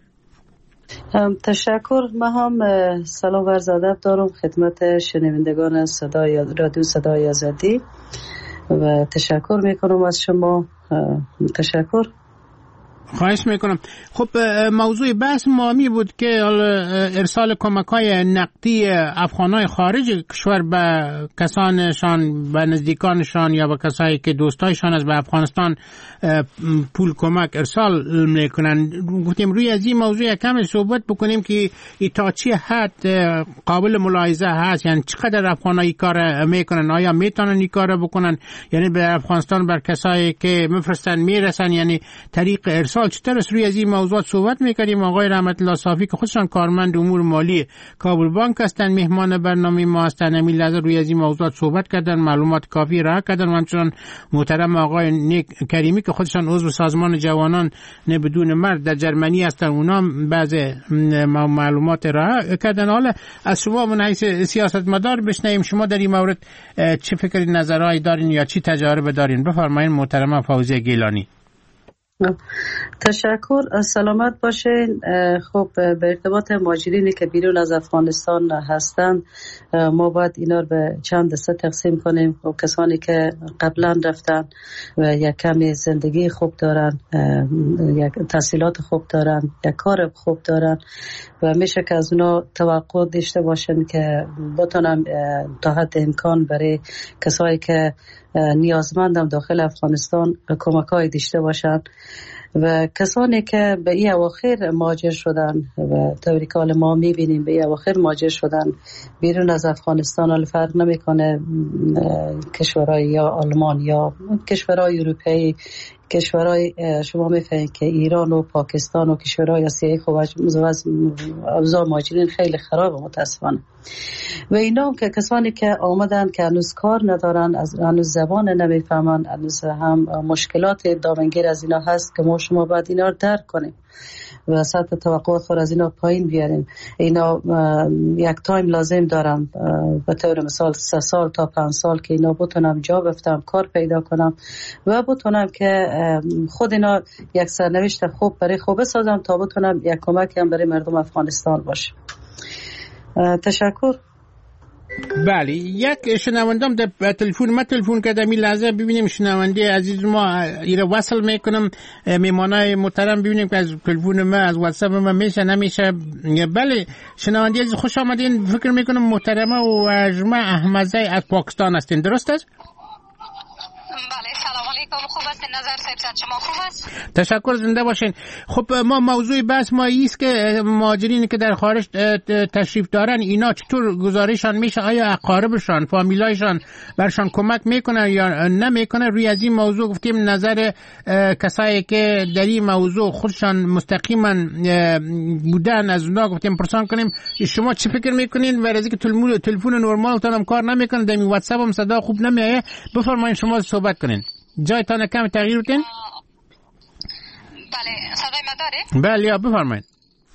تشکر. من هم سلام و عرض ادب دارم خدمت شنوندگان رادیو صدای آزادی و تشکر میکنم از شما. تشکر. خواهش میکنم. خب موضوع بحث ما می بود که ارسال کمک‌های نقدی افغان‌های خارج کشور به کسانشان، به نزدیکانشان یا به کسایی که دوستایشان از به افغانستان پول کمک ارسال میکنن. گفتیم روی از این موضوع کمی صحبت بکنیم که تا چه حد قابل ملاحظه هست، یعنی چقدر افغان‌ها این کار میکنن، آیا میتونن این کار بکنن، یعنی به افغانستان بر کسایی که میفرستن میرسن، یعنی طریق ارسال چطور است. روی از این موضوعات صحبت میکنیم. آقای رحمت الله صافی که خودشان کارمند امور مالی کابل بانک هستند مهمان برنامه ما هستند. همین لحظه روی از این موضوعات صحبت کردن، معلومات کافی ارائه کردن. و همچنان محترم آقای نیک کریمی که خودشان عضو سازمان جوانان بدون مرد در جرمنی هستند، اونا بعض معلومات ارائه کردن. حالا از شما من حیث سیاستمدار بشنویم شما در این مورد چه فکری نظرهایی دارین یا چی تجربه دارین؟ بفرمایید محترم فوزیه گیلانی. تشکر. سلامت باشین. خب به ارتباط مهاجرینی که بیرون از افغانستان هستند ما باید اینا رو به چند دسته تقسیم کنیم. و کسانی که قبلا رفتن و یک کمی زندگی خوب دارن، یک تحصیلات خوب دارن، یک کار خوب دارن و میشه که از اونا توقع داشته باشن که بتونن تا حد امکان برای کسایی که نیازمندم داخل افغانستان کمک‌های داشته باشن. و کسانی که به این اواخر مهاجر شدن و طوری که ما میبینیم به این اواخر مهاجر شدن بیرون از افغانستان، حالا فرق نمیکنه کشورهای یا آلمان یا کشورهای اروپایی، کشورهای شما میفهمید که ایران و پاکستان و کشورهای آسیایی خب اوضاع مهاجرین خیلی خراب متاسفانه. و اینا هم که کسانی که آمدن که هنوز کار ندارن، هنوز زبان نمیفهمن، هنوز هم مشکلات دامنگیر از اینا هست که ما شما باید اینا رو درک کنیم و سطح توقعات خود از اینا پایین بیاریم. اینا یک تایم لازم دارن، به طور مثال 3 سال تا 5 سال که اینا بتونم جا بفتم، کار پیدا کنم و بتونم که خود اینا یک سرنوشت خوب برای خوب بسازم تا بتونم یک کمکی هم برای مردم افغانستان باشه. تشکر. بله. یک شنوندم در تلفن کردم این لحظه ببینیم شنونده عزیز ما ایره وصل میکنم میمانای محترم ببینیم که از تلفن ما از واتساپ ما میشه نمیشه. بله شنونده عزیز خوش آمدین. فکر میکنم محترمه و جمعه احمدزی از پاکستان هستین، درست است؟ بله سلام علیکم. خوب است نظر صاحب؟ شما خوب است؟ تشکر، زنده باشین. خب ما موضوع بحث ما است که مهاجرینی که در خارج تشریف دارن اینا چطور گزارششان میشه؟ آیا اقاربشان، فامیلایشان برشان کمک میکنه یا نمیکنه؟ روی از این موضوع گفتیم نظر کسایی که در این موضوع خودشان مستقیما بودن از اونها گفتیم پرسان کنیم شما چی فکر میکنین؟ و از اینکه تلفن نرمالتون هم کار نمیکنه، در واتساپ هم صدا خوب نمیایه، بفرمایید شما صحبت کنین. جایتان کم تغییر بدین؟ بله صدای ما داره؟ بله یا بفرمایید.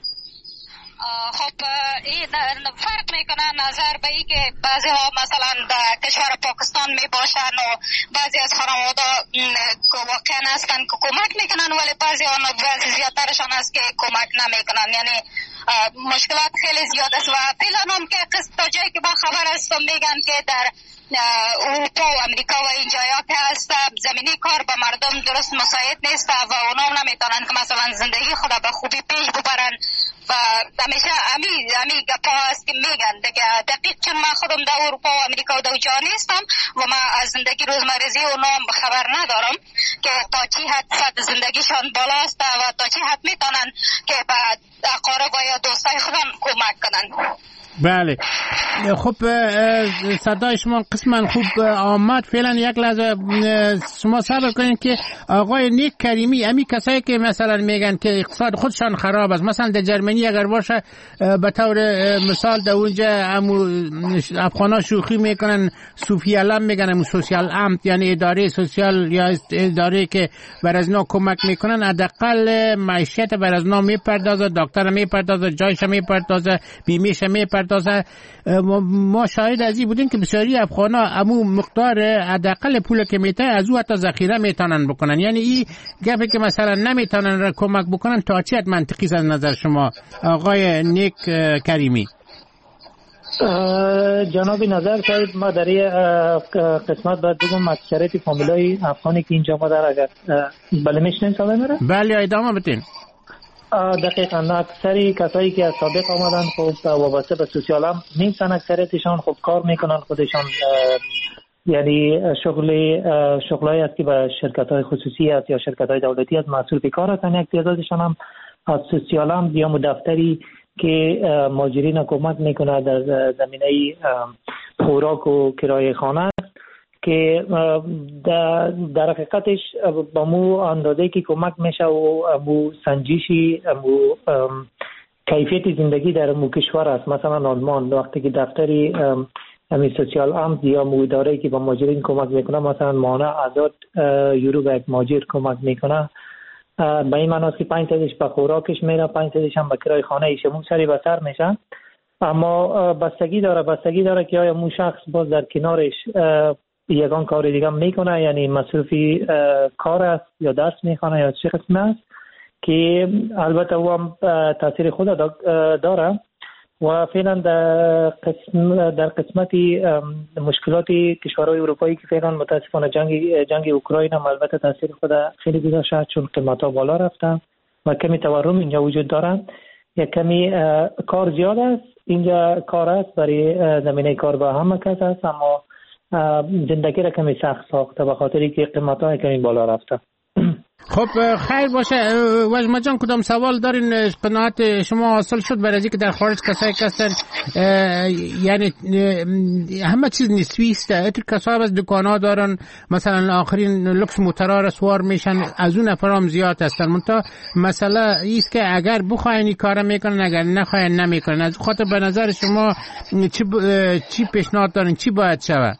خب این فرق میکنه نظر به این که بعضی ها مثلا در کشور پاکستان می باشن و بعضی از خانواده واقعا هستن که کمک میکنن، ولی بعضی ها بعضی زیادترشان هست که کمک نمیکنن. یعنی مشکلات خیلی زیاد است و فعلا هم که تا جایی که با خبر هستم میگن که در اروپا و امریکا و این جایا که هست زمینی کار به مردم درست مساعد نیست و اونا نمیتونن که مثلا زندگی خود به خوبی پیش ببرن و همیشه امی گپا هست که میگن دیگه دقیق، چون من خودم در اروپا و امریکا و در جا نیستم و من از زندگی روزمرزی اونا هم خبر ندارم که تا چی حد زندگیشان بالاست و تا چی حد میتونن که به اقارب و یا دوستای خودم کمک کنن. بله خب صدای شما قسما خوب آمد. فعلا یک لحظه شما صبر کنید که آقای نیک کریمی، امی کسایی که مثلا میگن که اقتصاد خودشان خراب است، مثلا در جرمنی اگر باشه به طور مثال در اونجا افغانا شوخی میکنن صوفی علم میگن سوسیال امت، یعنی اداره سوسیال یا اداره که بر از نا کمک میکنن، حداقل معیشت بر از نا میپردازه، دکتر میپردازه، جایش میپردازه، بیمهش میپردازه. ما شاهد از این بودیم که بسیاری افغانا امو مقدار حداقل پول که میته از او حتی ذخیره میتونن بکنن. یعنی این گپی که مثلا نمیتونن را کمک بکنن تا چی منطقی از نظر شما آقای نیک کریمی؟ جناب نظر صاحب، ما در این قسمت باید بگم اکثریت فامیلای افغانی که اینجا ما در اگر بله میشنین صدای مرا؟ بله ادامه بدین. دقیقاً اکثری کسایی که از سابق آمدن خب وابسته به سوسیال هم نیستن، اکثریتشان خب کار میکنن خودشان، یعنی شغلایی است که به شرکت‌های خصوصی است یا شرکت‌های دولتی است مسئول به کار هستن. یک تعدادشان هم از سوسیال هم یا دفتری که مهاجرین کمک میکنه در زمینه خوراک و کرایه خانه که در حقیقتش با مو اندازه که کمک میشه و مو سنجشی مو کیفیت زندگی در مو کشور است. مثلا آلمان وقتی که دفتری امی سوسیال امت یا مو اداره که با مهاجرین کمک میکنه مثلا مانع 1000 یورو به یک مهاجر کمک میکنه، به این معنی است که 5 تایش به خوراکش میره، 5 تایش هم به کرایه خانه ایش مو سری بسر میشه. اما بستگی داره که آیا مو شخص باز در کنارش یگان کار دیگه میکنه، یعنی مصروفی کار است یا درس میخونه یا چه قسم است که البته او هم تاثیر خود داره. و فعلا در قسمتی مشکلاتی کشورهای اروپایی که فعلا متاسفانه جنگ اوکراین هم البته تاثیر خود خیلی گذاشته، چون قیمت‌ها بالا رفته و کمی تورم اینجا وجود داره. یک کمی کار زیاد است اینجا، کار است برای زمینه کار با همه کس است، اما زندگی را کمی سخت ساخته به خاطری که قیمت‌ها کمی بالا رفته. خب خیر باشه. وجمه جان کدام سوال دارین؟ قناعت شما حاصل شد برای اینکه در خارج کسایی هستن یعنی همه چیز نسبی است. اتر کسایی از دکانا دارن مثلا آخرین لکس موترها سوار میشن، از اون نفرام زیاد هستن. منتها مسئله ایست که اگر بخواین این کارا میکنن، اگر نخواین نمیکنن. از خاطر به نظر شما چی پیشنهاد دارین، چی باید شود؟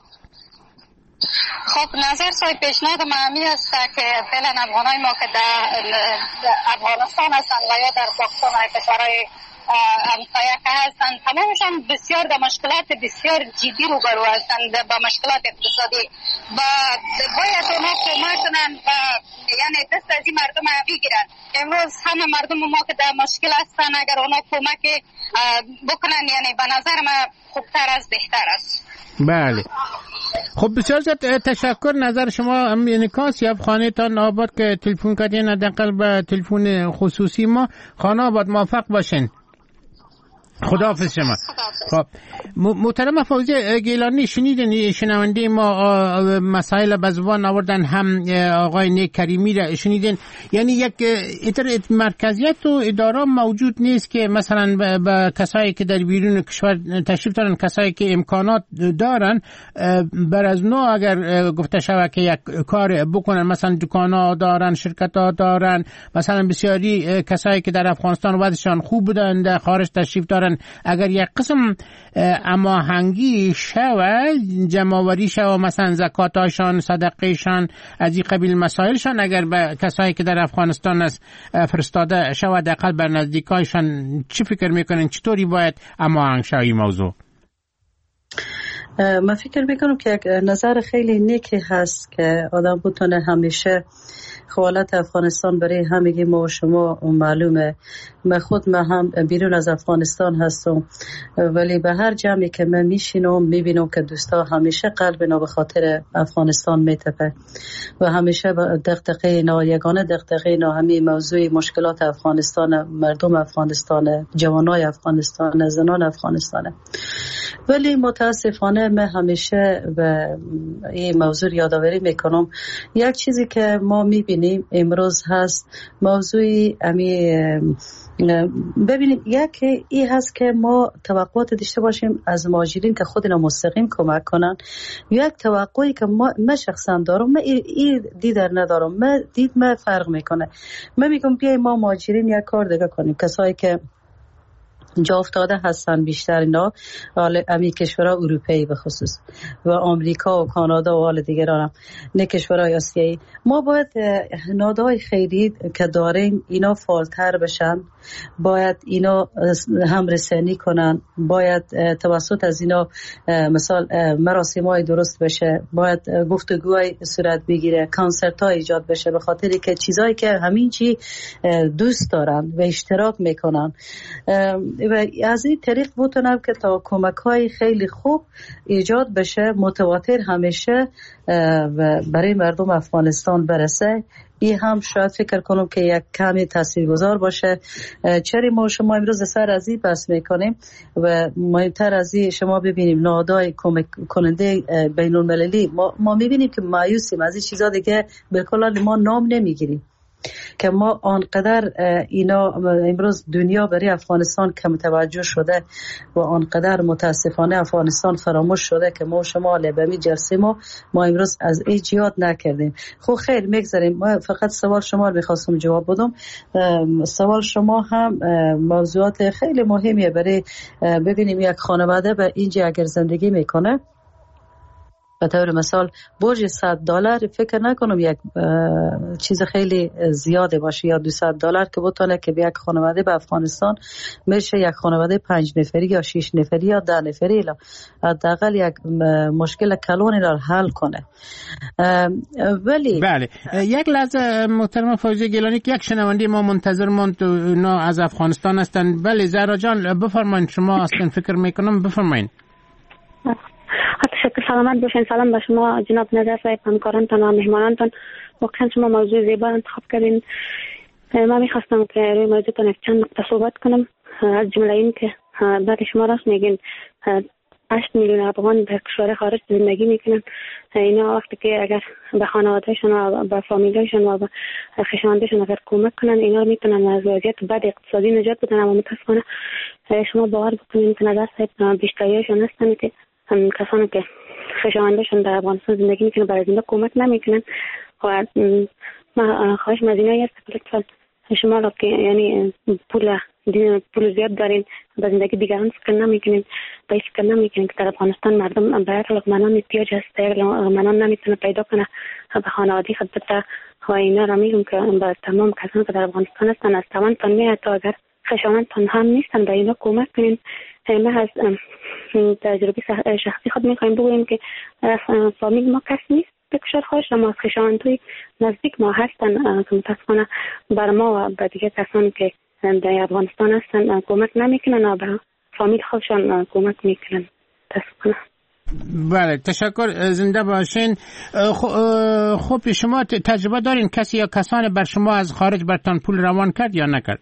خب نظر صاحب پیشنهاد معمی است که فعلا افغانای ما که در افغانستان هستند و یا در پاکستان و کشورهای همسایه که هستند، تمامشان بسیار در مشکلات بسیار جدی روبرو هستند با مشکلات اقتصادی و باید اونا کمک کنند و یعنی دست از این مردم بگیرن. امروز همه مردم ما که در مشکل هستند، اگر اونا کمک بکنن یعنی به نظر من خوبتر از بهتر است. بله خب بسیار زیاد تشکر. نظر شما امینکاس یا خانه تان آباد که تلفن کردین، حداقل به تلفن خصوصی ما. خانه آباد موفق باشین. خداحافظ شما. خب محترم فوزی گیلانی، شنیدین شنونده ما مسائل به زبان آوردن، هم آقای نیک کریمی را شنیدین. یعنی یک مرکزیت و اداره موجود نیست که مثلا به کسایی که در بیرون کشور تشریف دارن، کسایی که امکانات دارن، بر از نو اگر گفته شود که یک کار بکنن، مثلا دکانا دارن، شرکتا دارن، مثلا بسیاری کسایی که در افغانستان وضعشان خوب بودن در خارج تشریف دارن، اگر یک قسم هماهنگی شود، جمع‌آوری شود، مثلا زکاتاشان، صدقهشان، از این قبیل مسائلشان اگر به کسایی که در افغانستان است فرستاده شود، حداقل بر نزدیکایشان، چی فکر میکنین چطوری باید هماهنگ شود این موضوع؟ من فکر میکنم که یک نظر خیلی نیکی هست که آدم بتونه همیشه حالت افغانستان برای همگی ما و شما معلومه. من هم بیرون از افغانستان هستم، ولی به هر جمعی که من میشینم میبینم که دوستا همیشه قلب اینا به خاطر افغانستان میتپه و همیشه دغدغه اینا، یگانه دغدغه اینا همین موضوع مشکلات افغانستان، مردم افغانستان، جوانای افغانستان، زنان افغانستان. ولی متاسفانه من همیشه به این موضوع یادآوری میکنم. یک چیزی که ما میبینیم امروز هست موضوعی ببینید، یکی این هست که ما توقعات داشته باشیم از مهاجرین که خودنا مستقیم کمک کنن. یک توقعی که من شخصا دارم، من این دیدر ندارم، من فرق میکنه. من میگم بیای ما مهاجرین یک کار دیگه کنیم. کسایی که جا افتاده هستن بیشتر اینا امی کشورها اروپایی به خصوص و آمریکا و کانادا و حال دیگر هم نه کشورهای آسیایی، ما باید نهادهای خیری که داریم اینا فعالتر بشن، باید اینا هم رسانی کنن، باید توسط از اینا مثال مراسم‌های درست بشه، باید گفتگوهای صورت بگیره، کانسرت‌ها ایجاد بشه، به خاطری که چیزایی که همین چی دوست دارن و اشتراک میکنن و از این طریق بتونم که تا کمک‌های خیلی خوب ایجاد بشه، متواتر همیشه و برای مردم افغانستان برسه. این هم شاید فکر کنم که یک کمی تاثیرگذار باشه. چرا ما شما امروز سر از این بحث میکنیم و مهمتر از این شما ببینیم نهادهای کمک کننده بین المللی، ما میبینیم که مایوسیم از این چیزا دیگه، بالکل ما نام نمیگیریم که ما آنقدر اینا امروز دنیا برای افغانستان کم توجه شده و آنقدر متاسفانه افغانستان فراموش شده که ما شما لبمی جلسه ما امروز از این یاد نکردیم. خب خیر میگذاریم. ما فقط سوال شما رو میخواستم جواب بدم. سوال شما هم موضوعات خیلی مهمیه برای ببینیم یک خانواده به اینجا اگر زندگی میکنه به طور مثال برج $100 فکر نکنم یک چیز خیلی زیاده باشه، یا $200 که بتونه که به یک خانواده به افغانستان میشه یک خانواده 5 نفری یا 6 نفری یا 10 نفری حداقل یک مشکل کلانی را حل کنه. ولی بله یک لحظه محترم فوزیه گیلانی که یک شنونده ما منتظر موند، اونا از افغانستان هستن. بله زهرا جان بفرمایید، شما اصلا فکر میکنم بفرمایید. تشکر، سلامت باشین. سلام به شما جناب نظر صاحب، همکارانتان و مهمانانتان. واقعا شما موضوع زیبا انتخاب کردین. من میخواستم که روی موضوعتان یک چند نقطه صحبت کنم، از جمله این که بعد شما راست میگین 8 میلیون افغان در کشور خارج زندگی میکنن. اینا وقتی که اگر به خانوادهشون و به فامیلشون و به خویشاوندشون اگر کمک کنن، اینا میتونن از وضعیت بد اقتصادی نجات بدن. اما متاسفانه شما باور بکنید که نظر صاحب بیشتریشون هستن که کسانی که خویشاوندشون در افغانستان زندگی میکنن برای اینا کمک نمیکنن. و ما خواهش مدینه است که لطفا شما را که یعنی پول زیاد دارین به زندگی دیگران فکر نمیکنین، به فکر نمیکنین که در افغانستان مردم باید لقمنان احتیاج هست، لقمنان نمیتونه پیدا کنه به خانوادی خود بده. و اینا را میگم که به تمام کسانی که در افغانستان هستن از توانتان میاد تا اگر خویشاوندتان هم نیستن به اینا کمک کنین. ما از تجربه شخصی خود میخوایم بگوییم که فامیل ما کس نیست بکشار خواهش، اما از خویشاوندهای نزدیک ما هستن که متاسفانه بر ما و به دیگه کسانی که در افغانستان هستن کمک نمیکنن و به فامیل خودشان کمک میکنن. متاسفانه. بله تشکر، زنده باشین. خب شما تجربه دارین کسی یا کسانی بر شما از خارج برتان پول روان کرد یا نکرد؟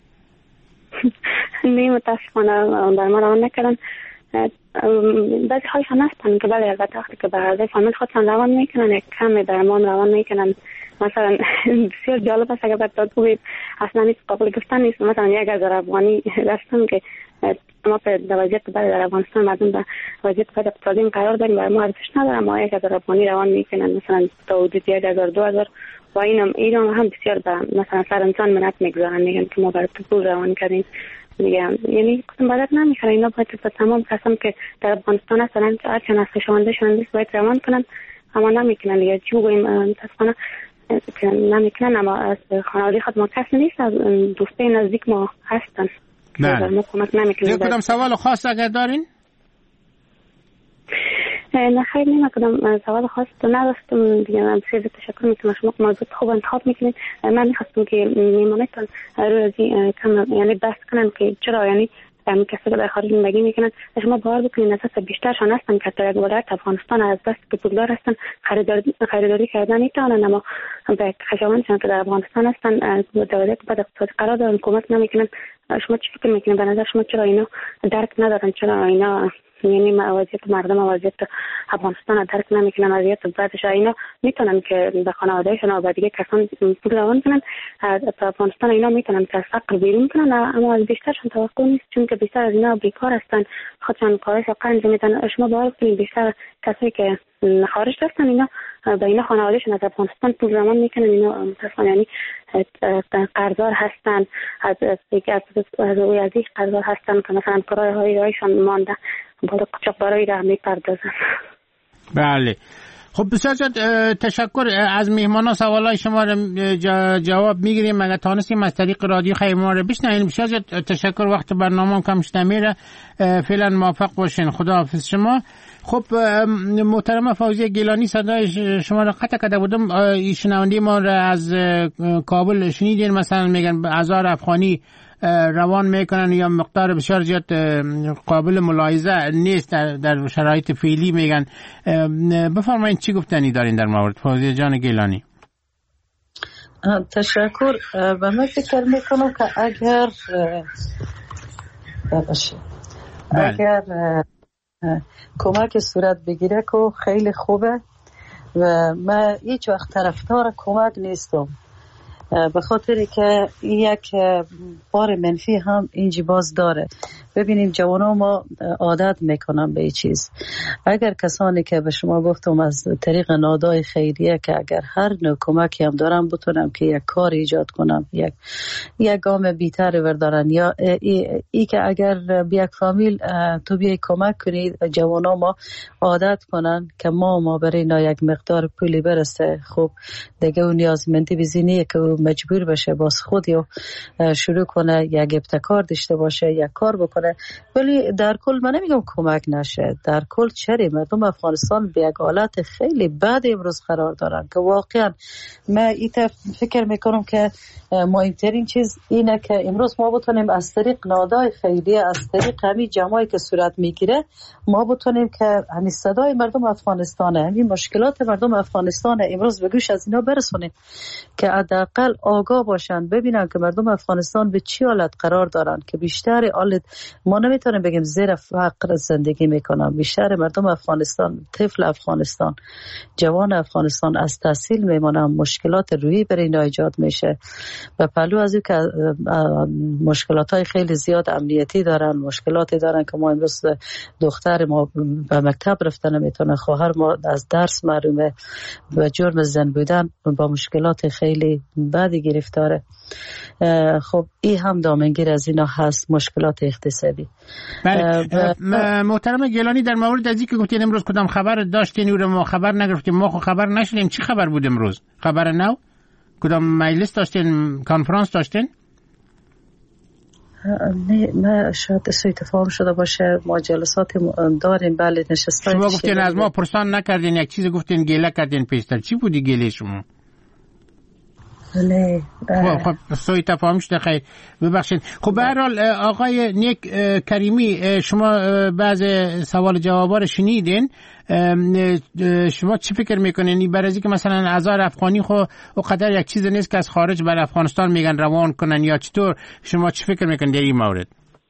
نه متاسفانه در ما روان نکردن. بعضی هایشان هستن که بله البته وقتی که به فامیل خودشان روان میکنن یک کم در ما روان میکنن. مثلا بسیار جالب است اگر برات بگویم، اصلا نیست قابل گفتن نیست. مثلا 1000 افغانی داشتن که ما در وضعیت بد در افغانستان مردم در وضعیت بد اقتصادی قرار داریم، برای ما ارزش نداره، اما 1000 افغانی روان میکنن مثلا تا حدود 1000 2000 و اینا هم بسیار به مثلا سر انسان منت میگذارن، میگن که ما برای پول روان کردیم دیگه. یعنی کدوم بدت نمیخوره. اینا باید به تمام کسانی که در افغانستان هستن هرچند از خویشاوندشون نیست باید روان کنن، اما نمیکنن دیگه. چی بگوییم متاسفانه نمیکنن. اما از خانواده خود ما کس نیست، از دوسته نزدیک ما هستن. نه ما کمک نمیکنن. کدام سوال خاص اگر دارین؟ نه خیر نمیکنم، سوال خاص تو نداشتم دیگه. من بسیار تشکر میکنم، شما موضوع خوب انتخاب میکنید. من میخواستم که میمانتون روی از یعنی بحث کنن که چرا یعنی کسی که در خارج زندگی میکنن شما باور بکنید اساس بیشترشان هستن که در ولایت افغانستان از دست که پولدار هستن خریداری کردن میتونن، اما به خشاوندشان که در افغانستان هستن دولت بعد اقتصادی قرار دارن کمک نمیکنن. شما چی فکر میکنید؟ به نظر شما چرا اینا درک ندارن؟ چرا اینا یعنی وضعیت مردم و وضعیت افغانستان درک نمیکنن؟ وضعیت بعدش اینا میتونن که به خانوادهشون و به دیگه کسان پول روان کنن در افغانستان، اینا میتونن که از فقر بیرون کنن، اما از بیشترشون توقع نیست، چون که بیشتر از اینا بیکار هستن، خودشان کارش و قنج میدن. شما باور کنید بیشتر کسایی که خارج رفتن اینا به اینا خانوادهشون از افغانستان پول روان میکنن، اینا متاسفانه یعنی قرضدار هستن، از این قرضدار هستن که مثلا کرایه هایشان مانده بالا قاچاقبرایی را میپردازن. بله خب بسیار تشکر از مهمانا. سوالای شما را جواب میگیریم. اگر تانستیم از طریق رادیو خیر ما را بشنویم. بسیار تشکر. وقت برنامه کم شده میره. فعلا موفق باشین. خداحافظ شما. خب محترم فوزیه گیلانی صدای شما را قطع کرده بودم. شنونده ما را از کابل شنیدین، مثلا میگن 1000 افغانی روان میکنن یا مقدار بسیار زیاد قابل ملاحظه نیست در شرایط فعلی میگن. بفرمایید چی گفتنی دارین در مورد فوزیه جان گیلانی؟ تشکر. و من فکر میکنم که اگر کمک صورت بگیره که خیلی خوبه و من هیچ وقت طرفدار کمک نیستم، به خاطر که یک بار منفی هم اینجا باز داره. ببینیم جوانان ما عادت میکنن به این چیز. اگر کسانی که به شما گفتم از طریق نادای خیریه که اگر هر نوع کمکی هم دارم بتونم که یک کار ایجاد کنم، یک گام بیتر بردارن، یا ای که اگر به یک فامیل تو بیای کمک کنید، جوانان ما عادت کنن که ما برای اینا یک مقدار پولی برسه، خب دیگه اون نیازمندی بزینیه که مجبور بشه باز خودی شروع کنه یک ابتکار داشته باشه، یک کار بکنه. ولی در کل من نمیگم کمک نشه، در کل چری مردم افغانستان به یک حالت خیلی بد امروز قرار دارن که واقعا من فکر میکنم که مهمترین چیز اینه که امروز ما بتونیم از طریق نادای خیریه، از طریق همین جمعی که صورت میگیره، ما بتونیم که همین صدای مردم افغانستانه، همین مشکلات مردم افغانستانه امروز به گوش از اینا برسونیم که حداقل آگاه باشن، ببینن که مردم افغانستان به چی حالت قرار دارن، که بیشتر حالت ما نمیتونیم بگیم زیر فقر زندگی میکنن. بیشتر مردم افغانستان، طفل افغانستان، جوان افغانستان از تحصیل میمونن، مشکلات روحی برای اینا ایجاد میشه و پلو از این که مشکلات های خیلی زیاد امنیتی دارن، مشکلاتی دارن که ما امروز دختر ما به مکتب رفتن نمیتونه، خواهر ما از درس محرومه و جرم زن بودن با مشکلات خیلی بدی گرفتاره. خب این هم دامنگیر از اینا هست، مشکلات اقتصادی. بله محترم گیلانی، در مورد از اینکه گفتین امروز کدام خبر داشتین و ما خبر نگرفتیم، ما خبر نشدیم، چی خبر بود امروز؟ خبر نو؟ کدام مجلس داشتین؟ کانفرانس داشتین؟ نه شاید سوی تفاهم شده باشه، ما جلسات داریم. بله نشستان. شما گفتین از ما پرسان نکردین، یک چیز گفتین گیله کردین پیشتر، چی بودی گیله شما؟ نه خب سوی تفاهم شده، خیر ببخشید. خب به هر حال آقای نیک کریمی، شما بعض سوال جوابا رو شنیدین، شما چی فکر میکنین برای اینکه مثلا 1000 افغانی خو اونقدر یک چیز نیست که از خارج بر افغانستان میگن روان کنن، یا چطور شما چی فکر میکنین در این مورد؟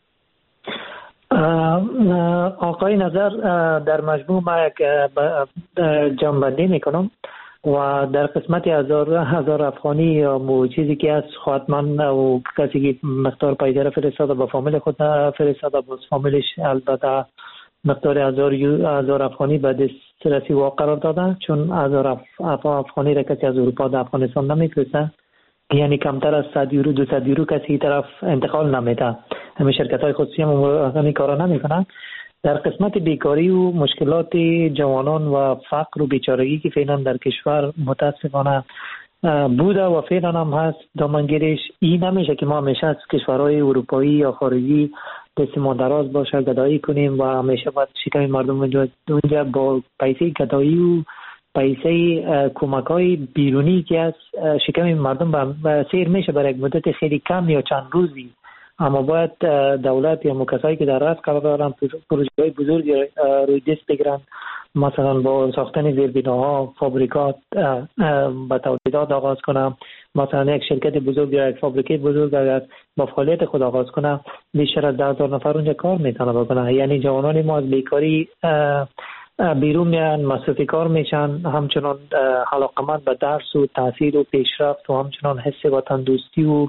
آقای نظر در مجموع ما یک جمع‌بندی میکنم و در قسمت 1000 افغانی یا چیزی که از خواهدمند و کسی که مقدار پایدار فرستاده با فامیل خود فرستاده، باز فامیلش البته مقدار 1000 افغانی به دسترسی واقع قرار داده، چون 1000 افغانی را کسی از اروپا در افغانستان نمیفرسته، یعنی کمتر از 100 یورو 200 یورو کسی طرف انتقال نمیده. همه شرکت های خصوصی هم این کارا نمیکنن. در قسمت بیکاری و مشکلات جوانان و فقر و بیچارگی که فعلا در کشور متاسفانه بوده و فعلا هم هست، دامنگیرش این نمیشه که ما همیشه از کشورهای اروپایی یا خارجی دستمان دراز باشه، گدایی کنیم و همیشه باید شکم مردم اونجا با پیسه گدایی و پیسه کمک های بیرونی که از شکم مردم به سیر میشه برای مدت خیلی کم یا چند روزی، اما باید دولت یا کسایی که در رأس قرار دارن پروژه های بزرگی روی دست بگیرن، مثلا با ساختن زیربناها، فابریکات به تولیدات آغاز کنم. مثلا یک شرکت بزرگ یا یک فابریکه بزرگ اگر با فعالیت خود آغاز کنه بیشتر از 10,000 نفر اونجا کار میتونه بکنه. یعنی جوانان ما از بیکاری بیرون میان، مصرفی کار میشن، همچنان علاقمند به درس و تحصیل و پیشرفت و همچنان حس وطن دوستی و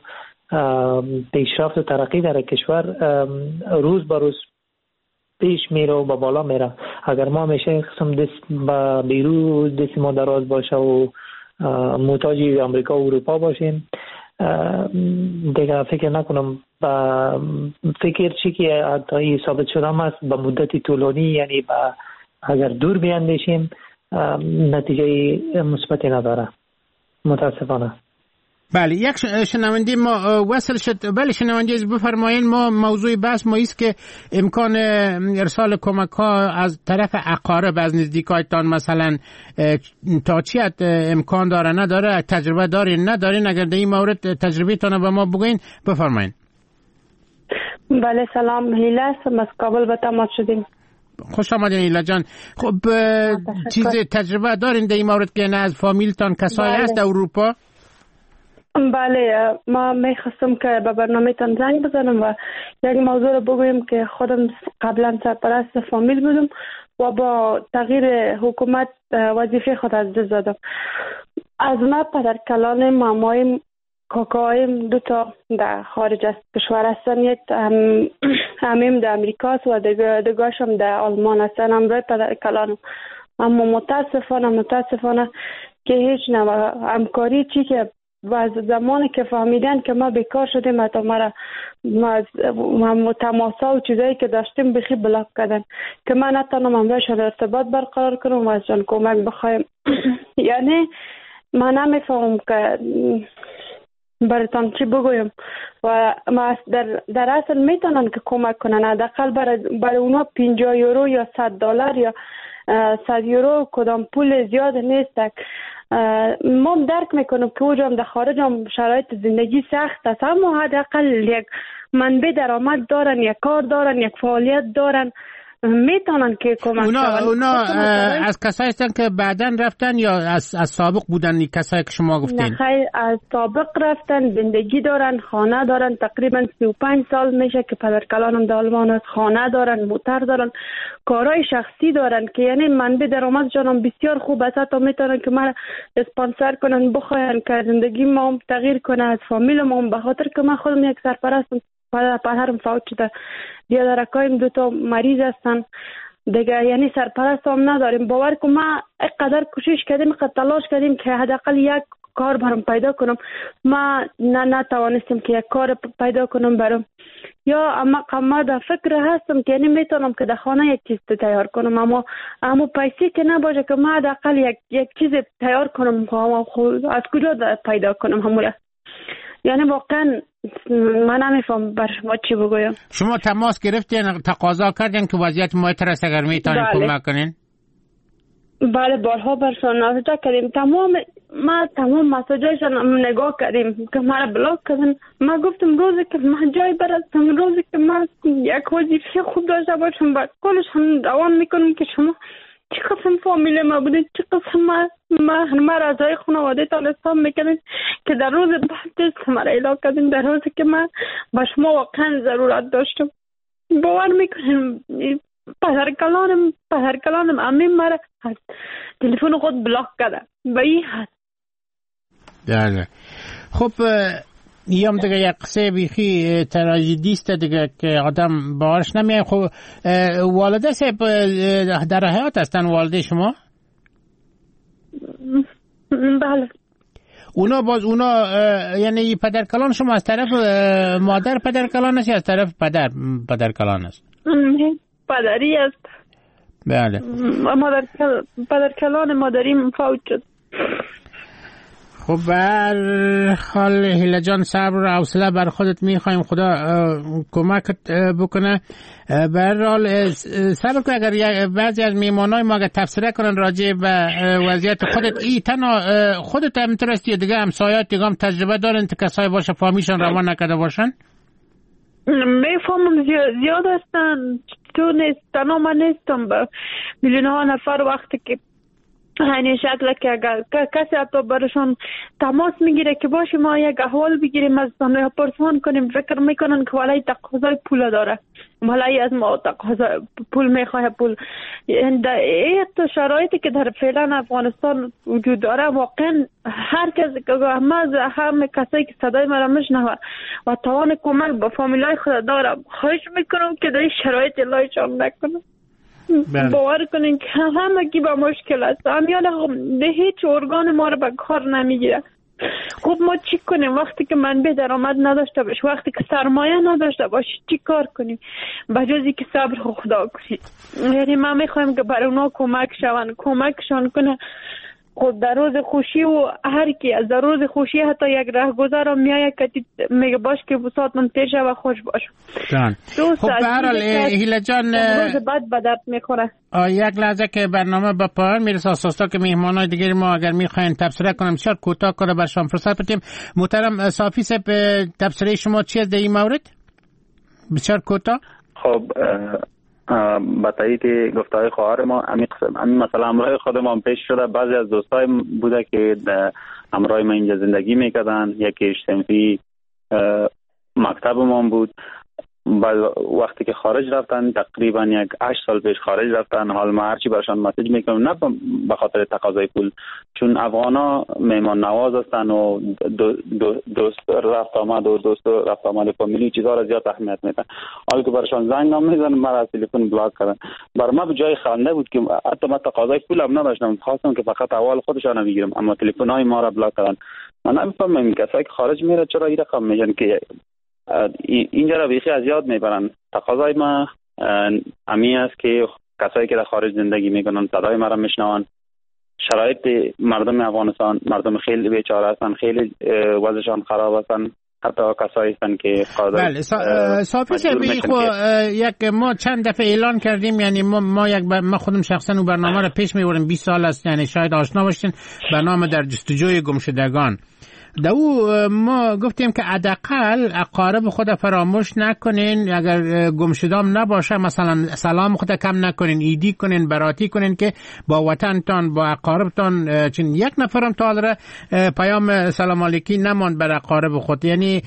پیشرفت و ترقی در کشور روز به روز پیش میره و به بالا میره. اگر ما همیشه قسم دست به بیرون دست ما دراز باشه و محتاج امریکا و اروپا باشیم، دیگه فکر نکنم فکر چی که حتی ثابت شده است به مدت طولانی، یعنی اگر دور بیاندیشیم نتیجه مثبتی نداره متاسفانه. بله، یک شنونده ما وصل شد. بله شنونده از بفرمایین. ما موضوع بحث ما است که امکان ارسال کمک ها از طرف اقارب از نزدیکایتان مثلا تا چی امکان داره نداره، تجربه دارین ندارین؟ اگر در این مورد تجربه تان به ما بگوین بفرمایین. بله سلام، هیله هستم از کابل به تماس شدیم. خوش آمدین ایلا جان. خب چیز تجربه دارین در این مورد که نه از فامیلتان کسایی هست در اروپا؟ بله، ما میخواستم که به برنامه تان زنگ بزنم و یک موضوع رو بگویم که خودم قبلا سرپرست فامیل بودم و با تغییر حکومت وظیفه خود از دست دادم. از ما پدرکلان مامایم کاکایم دوتا در خارج از کشور هستن، یک همیم در امریکاست و دگاشم در آلمان هستن، همراه پدرکلانم. اما متاسفانه که هیچ نوع همکاری چی که و زمانی که فهمیدن که ما بیکار شدیم حتی ما تماسا و چیزایی که داشتیم بخی بلاک کردن که من نتونم همراهشان ارتباط برقرار کنم و از جان کمک بخوایم. یعنی من نمیفهمم که براتون چی بگویم و ما در اصل میتونن که کمک کنن، حداقل برای اونا 50 یورو یا $100 یا 100 یورو کدام پول زیاد نیست. ما درک میکنم که اوجا در خارج هم شرایط زندگی سخت است، اما حداقل یک منبع درآمد دارن، یک کار دارن، یک فعالیت دارن، میتونن که کمک کنن. اونا از کسایی هستن که بعدن رفتن یا از سابق بودن؟ کسایی که شما گفتین؟ نه خیلی از سابق رفتن، زندگی دارن، خانه دارن. تقریبا 35 سال میشه که پدرکلانم در آلمان است. خانه دارن، موتر دارن، کارهای شخصی دارن که یعنی منبع درآمد جانم بسیار خوب است. تا میتونن که ما اسپانسر کنن، بخواین که زندگی ما تغییر کنه، از فامیل ما، به خاطر که من خودم یک سرپرستم، پدرم فوت شده، بیادرکایم دوتا مریض هستن دیگه، یعنی سرپرست هم نداریم. باور کن ما اینقدر کوشش کردیم، اینقدر تلاش کردیم که حداقل یک کار برام پیدا کنم، ما نتوانستیم که یک کار پیدا کنم برام. یا اما در فکر هستم که یعنی میتونم که در خانه یک چیز تیار کنم، اما پیسه که نباشه که ما حداقل یک چیز تیار کنم، از کجا پیدا کنم هموره. یعنی واقعا من نمیفهم بر شما چی بگویم. شما تماس گرفتین، تقاضا کردین که وضعیت محیط را اگر میتونین کمک کنین؟ بله بارها برشان نوشته کردیم، تمام مساجایشان نگاه کردیم که ما را بلاک کردن. ما گفتم روزی که من جای برستم، روزی که من یک وظیفه خوب داشته باشم با کلشان دوام میکنم که شما چی قسم فامیل ما بودید، چی قسم ما رضای خانواده تان حساب میکنید که در روز بعد ما را اعلام کردین، در روزی که من با شما واقعا ضرورت داشتم. باور میکنیم پدرکلانم امین ما را از تلفن خود بلاک کرده به این حد. بله خب یام دیگه یک قصه بیخی تراژدی است دیگه که آدم باورش نمیاد. خب والده صاحب در حیات هستن والده شما؟ بله. اونا یعنی پدرکلان شما از طرف مادر پدرکلان است یا از طرف پدرکلان است؟ پدری است. بله. پدرکلان مادریم فوت شد. خب بر حال هیله جان صبر و حوصله بر خودت میخوایم، خدا کمکت بکنه. بر حال صبر کن، اگر بعضی از میمانای ما اگر تفسیره کنن راجع به وضعیت خودت، ای تنها خودت هم ترستی دیگه همسایات دیگه هم تجربه دارن که کسای باشه فامیشان روان نکرده باشن؟ میفهمم زیاد هستن، تو نیست، تنها من نیستم، با میلیون ها نفر وقتی که همین شکل که اگر کسی حتی برشان تماس میگیره که باشه ما یک احوال بگیریم از تانه پرسان کنیم، فکر میکنن که ولای تقاضای پول داره، ولای از ما تقاضای پول میخواه پول. این تو شرایطی که در فعلا افغانستان وجود داره، واقعا هر کسی که همه کسایی که صدای مرا میشنوه و توان کمک به فامیلای خود داره، خواهش میکنم که در این شرایط لایشان نکنم. باور کنین که همگی با مشکل است، امیال به هیچ ارگان ما رو به کار نمیگیره. خب ما چی کنیم وقتی که منبع درآمد نداشته باش، وقتی که سرمایه نداشته باش، چی کار کنیم بجز که صبر خدا کنیم؟ یعنی ما میخوایم که برای اونا کمکشان کنه. خود در روز خوشی و هر کی از در روز خوشی حتی یک رهگذر هم میایه که میگه باش که بساط من تیشه و خوش باش. خب برحال هیله جان روز بعد به درد میخوره. یک لحظه که برنامه به پایان میرسه، اساسا که مهمانای دیگری ما اگر میخواین تبصره کنم بسیار کوتاه کنه برشان فرصت بدیم. محترم صافی صاحب، تبصره شما چی است در این مورد؟ بسیار کوتاه. خب با تایید گفته‌های خواهر ما، همین مثلا همراه خود ما پیش شده، بعضی از دوستای بوده که همراه ما اینجا زندگی میکردن، یکیش صنفی مکتب ما بود، وقتی که خارج رفتن تقریبا 8 سال پیش خارج رفتن. حال ما هرچی برشان مسیج میکنم، نه به خاطر تقاضای پول، چون افغانا میمان نواز هستن و دوست رفت آمد فامیلی چیزا را زیاد اهمیت میدن. حالا که برشان زنگ نمیزنن، من از تلفن بلاک کردن. بر ما به جای خنده بود که حتی من تقاضای پول هم نداشتم، خواستم که فقط احوال خودشان بگیرم، اما تلفن‌های ما را بلاک کردن. من نمیفهمم کسایی که خارج میره چرا این رقم میگن که اینجا را بیخی از یاد میبرن. تقاضای ما امی است که کسایی که در خارج زندگی میکنن صدای ما را میشنون. شرایط مردم افغانستان مردم خیلی بیچاره هستن، خیلی وضعشان خراب هستن، حتی کسایی هستن که قادر. بله صافی صاحب، یک ما چند دفعه اعلان کردیم، یعنی ما خودم شخصا اون برنامه را پیش میبریم، 20 سال است، یعنی شاید آشنا باشین، برنامه در جستجوی گمشدگان. او ما گفتیم که حداقل اقارب خود فراموش نکنین، اگر گمشدام نباشه مثلا سلام خود کم نکنین، ایدی کنین، براتی کنین که با وطنتان با اقاربتان، چون یک نفرم تا حالا پیام سلام علیکی نماند بر اقارب خود. یعنی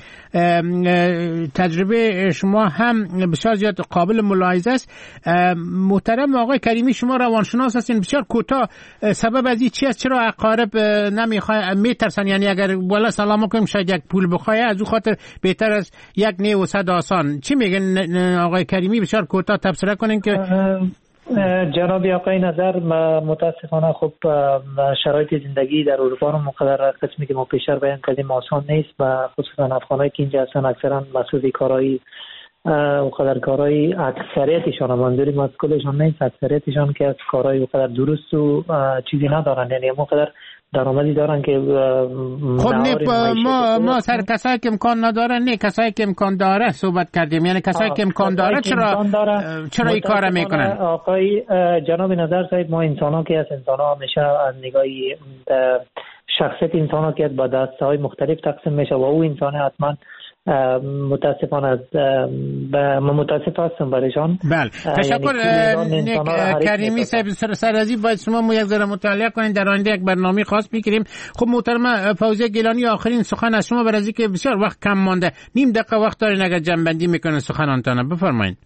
تجربه شما هم بسیار زیاد قابل ملاحظه است. محترم آقای کریمی، شما روانشناس هستین، بسیار کوتاه سبب از این چی است؟ چرا اقارب میترسن؟ یعنی اگر والا سلام کنیم شاید یک پول بخواه، از او خاطر بهتر از یک نه و صد آسان. چی میگن آقای کریمی؟ بسیار کوتاه تبصره کنین که جناب آقای نظر. متاسفانه خب شرایط زندگی در اروپا رو مقدر قسمی که ما پیشتر بیان کردیم آسان نیست و خصوصا افغانایی که اینجا هستن اکثرا مسئول کارایی مقدر کارایی اکثریتشان، منظورم از کلشان نیست، اکثریتشان که از کارایی مقدر درست و چیزی ندارن، یعنی مقدر درآمدی دارن که خب ما سر کسایی که امکان ندارن، نه کسایی که امکان داره صحبت کردیم، یعنی کسایی که امکان داره چرا این کارا میکنن؟ آقای جناب نظر صاحب، ما انسان‌ها که از انسان‌ها همیشه از نگاهی شخصیت انسان‌ها که با دسته‌های مختلف تقسیم میشه و او انسان حتما متاسفانه من متاسف هستم برایشان. بله تشکر کریمی صاحب. سرازی باید شما یک ذره مطالعه کنین، در آینده یک برنامه خاص میگیریم. خب محترم فوزیه گیلانی، آخرین سخن از شما، برای اینکه بسیار وقت کم مانده، نیم دقیقه وقت دارین اگر جنبندی میکنین سخنانتان بفرمایید.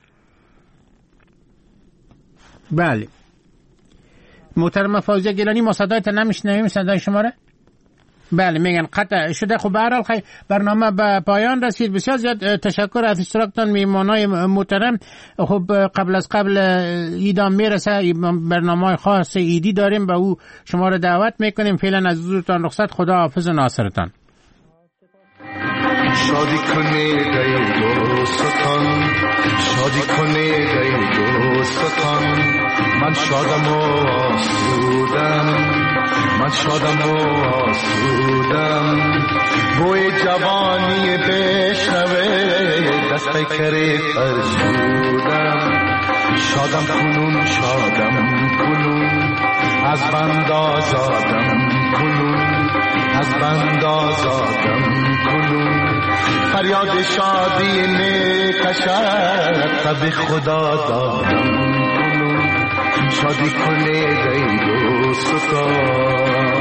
بله محترم فوزیه گیلانی، ما صدایت نمیشنویم، صدای شما را؟ بله میگن قطع شده. خب به هر حال برنامه به پایان رسید. بسیار زیاد تشکر از اشتراکتان میمانای محترم. خب قبل ایدام میرسه برنامه خاص ایدی داریم، به او شما رو دعوت میکنیم. فعلا از حضورتان رخصت، خدا حافظ ناصرتان. شادی کنه دوستان، شادی کنه دوستان، من شادم و آسودم، من شادم و آسودم بوی جوانی بشنوه دست پیکر فرسودم شادم کنون از بند آزادم کنون از بند آزادم کنون فریاد شادی میکشد به خدا دادم کنون شادی کنه دید و ستا